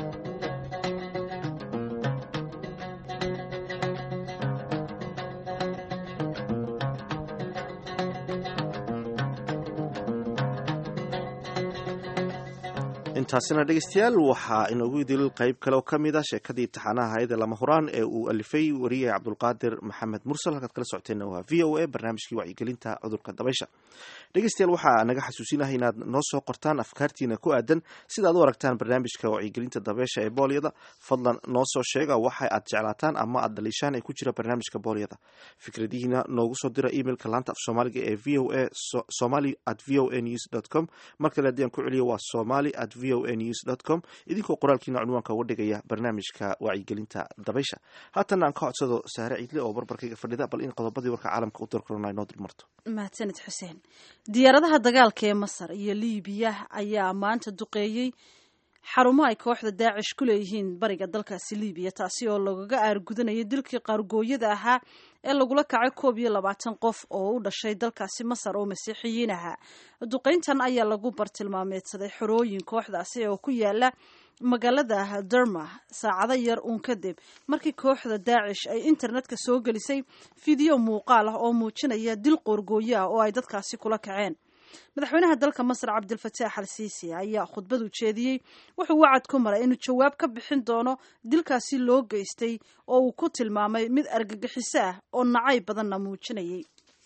intaasina dhegeystayaal waxaa inoogu idil qayb kale oo ka mid a sheekadii taxaanaha hayada lama huraan ee uu alifay wariyay cabdulqaadir maxamed mursal halkaad kala socoteenna waa v o a barnaamijkii wacyigelinta cudurka dabaysha dhegeystayaal waxaa naga xasuusinahay inaad noo soo qortaan afkaartiina ku aadan sida ad u aragtaan barnaamijka wacyigelinta dabaysha ee boolyada fadlan noo soo sheega waxa aad jeclaataan ama aad daliishaan ee ku jira barnaamijka boolyada fikradihiina noogu soo dira emailka laanta af soomaaliga ee v o a somali at v o a news dot com mar kale haddii aan ku celiyo waa somali at v o a news dot com idinkoo qoraalkiina cunwaanka uga dhigaya barnaamijka wacyigelinta dabaysha haatan aan ka codsado saare ciidle oo barbarkayga fadhida bal in qodobadii warka caalamka u darkorona inoo dulmarto mahadsanid xuseen diyaaradaha dagaalka ee masar iyo liibiya ayaa maanta duqeeyey xarumo ay kooxda daacish ku leeyihiin bariga dalkaasi liibiya taasi oo lagaga aargudanayay dilkii qaargooyada ahaa ee lagula kacay koob iyo labaatan qof oo u dhashay dalkaasi masar oo masiixiyiin ahaa duqeyntan ayaa lagu bartilmaameedsaday xorooyin kooxdaasi oo ku yaala magaalada derma saacado yar uun kadib markii kooxda daacish ay internetka soo gelisay fiideo muuqaal ah oo muujinaya dil qoorgooyo ah oo ay dadkaasi kula kaceen. madaxweynaha dalka masar cabdilfataax al siisi ayaa khudbad u jeediyey wuxuu wacad ku maray inuu jawaab ka bixin doono dilkaasi loo geystay oo uu ku tilmaamay mid argagixiso ah oo nacay badanna muujinayay.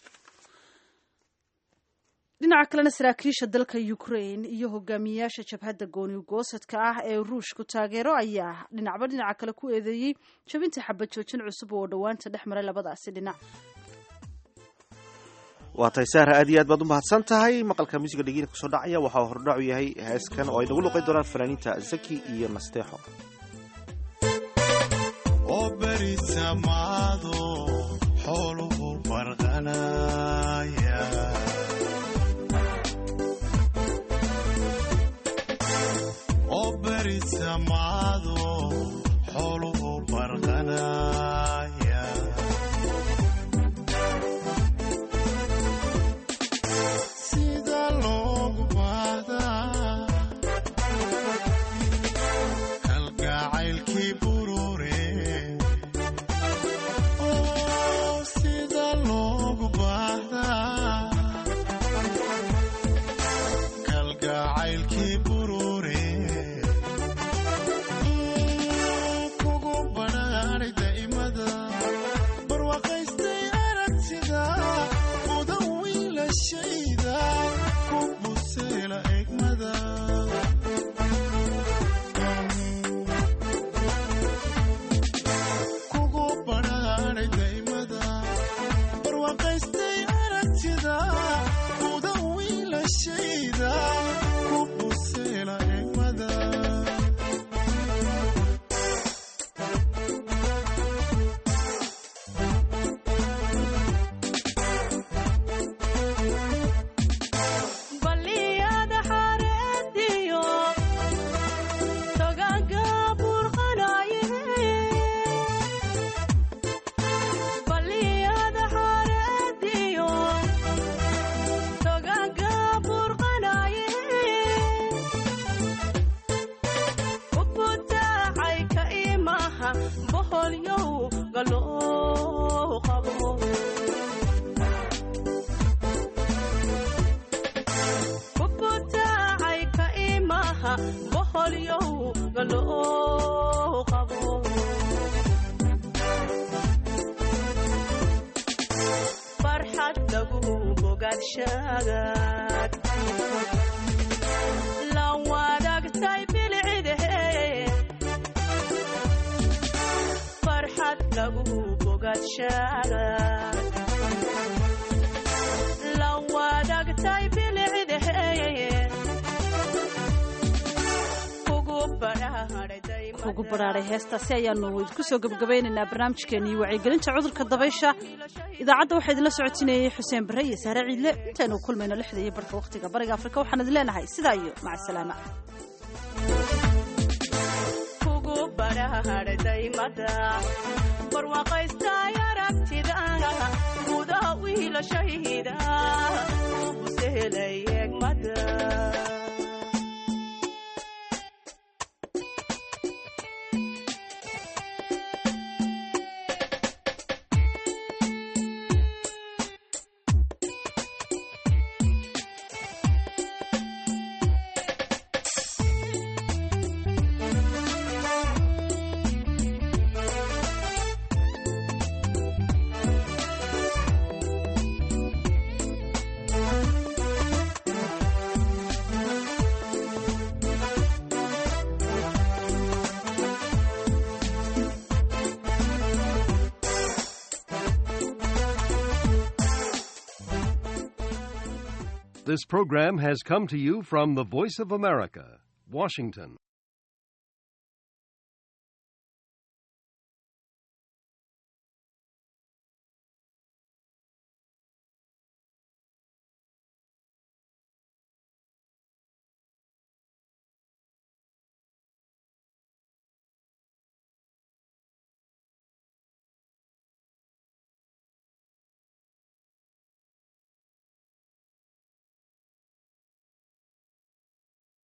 dhinaca kalena saraakiisha dalka Ukraine iyo hogaamiyayaasha jabhadda gooni goosadka ah ee Ruushku taageero ayaa dhinacba dhinaca kale ku eedeeyay jabinta xabad joojin cusub oo dhawaanta dhex maray labadaasi dhinac. waa tahay sahra aad iyo aad baad u mahadsan tahay. maqalka muusiga dhigiina kusoo dhacaya waxaa hordhacu yahay heeskan oo ay nagu luqay doonaan fanaaniinta Zaki iyo Nasteexo. oo bari samaado xooluhu farqanaya oo bari samaado xooluhu farqanaya sida loogu baahdaa kalgacaylkii burure oo sida loogu baahdaa kalgacaylkii burure kugu badhaadhay daa'imada barwaaqaystay aragtida mudan wiilashayda ku buseela egmada kugu badhaadhay daa'imada barwaaqaystay aragtida mudan wiilashayda ku buseela egmada baliyada xareediyo togaga burqanaye baliyada xareediyo togaga burqanaye ubutaacay ka imaha boholyow galoo qabo ubutaacay ka imaha boholyow galoo qabo farxad lagu bogaadshagaad la wadaagtay bilcidehe farxad lagu bogaadshagaad la wadaagtay bilcidehe kugu badhaadhay ugu baraaray heestaasi ayaanu idinku soo gabagabaynaynaa barnaamijkeenii wacyigelinta cudurka dabaysha. idaacadda waxaa idinla socotinayay xuseen bare iyo sahre ciidle. intaynu kulmayno lixda iyo barka waqtiga bariga afrika waxaan idin leenahay sidaa iyo maca salaama. kugu badhaadhay daymada barwaaqaystay aragtida gudaha wiilashayda ku buseelay egmada. This program has come to you from the Voice of America, Washington.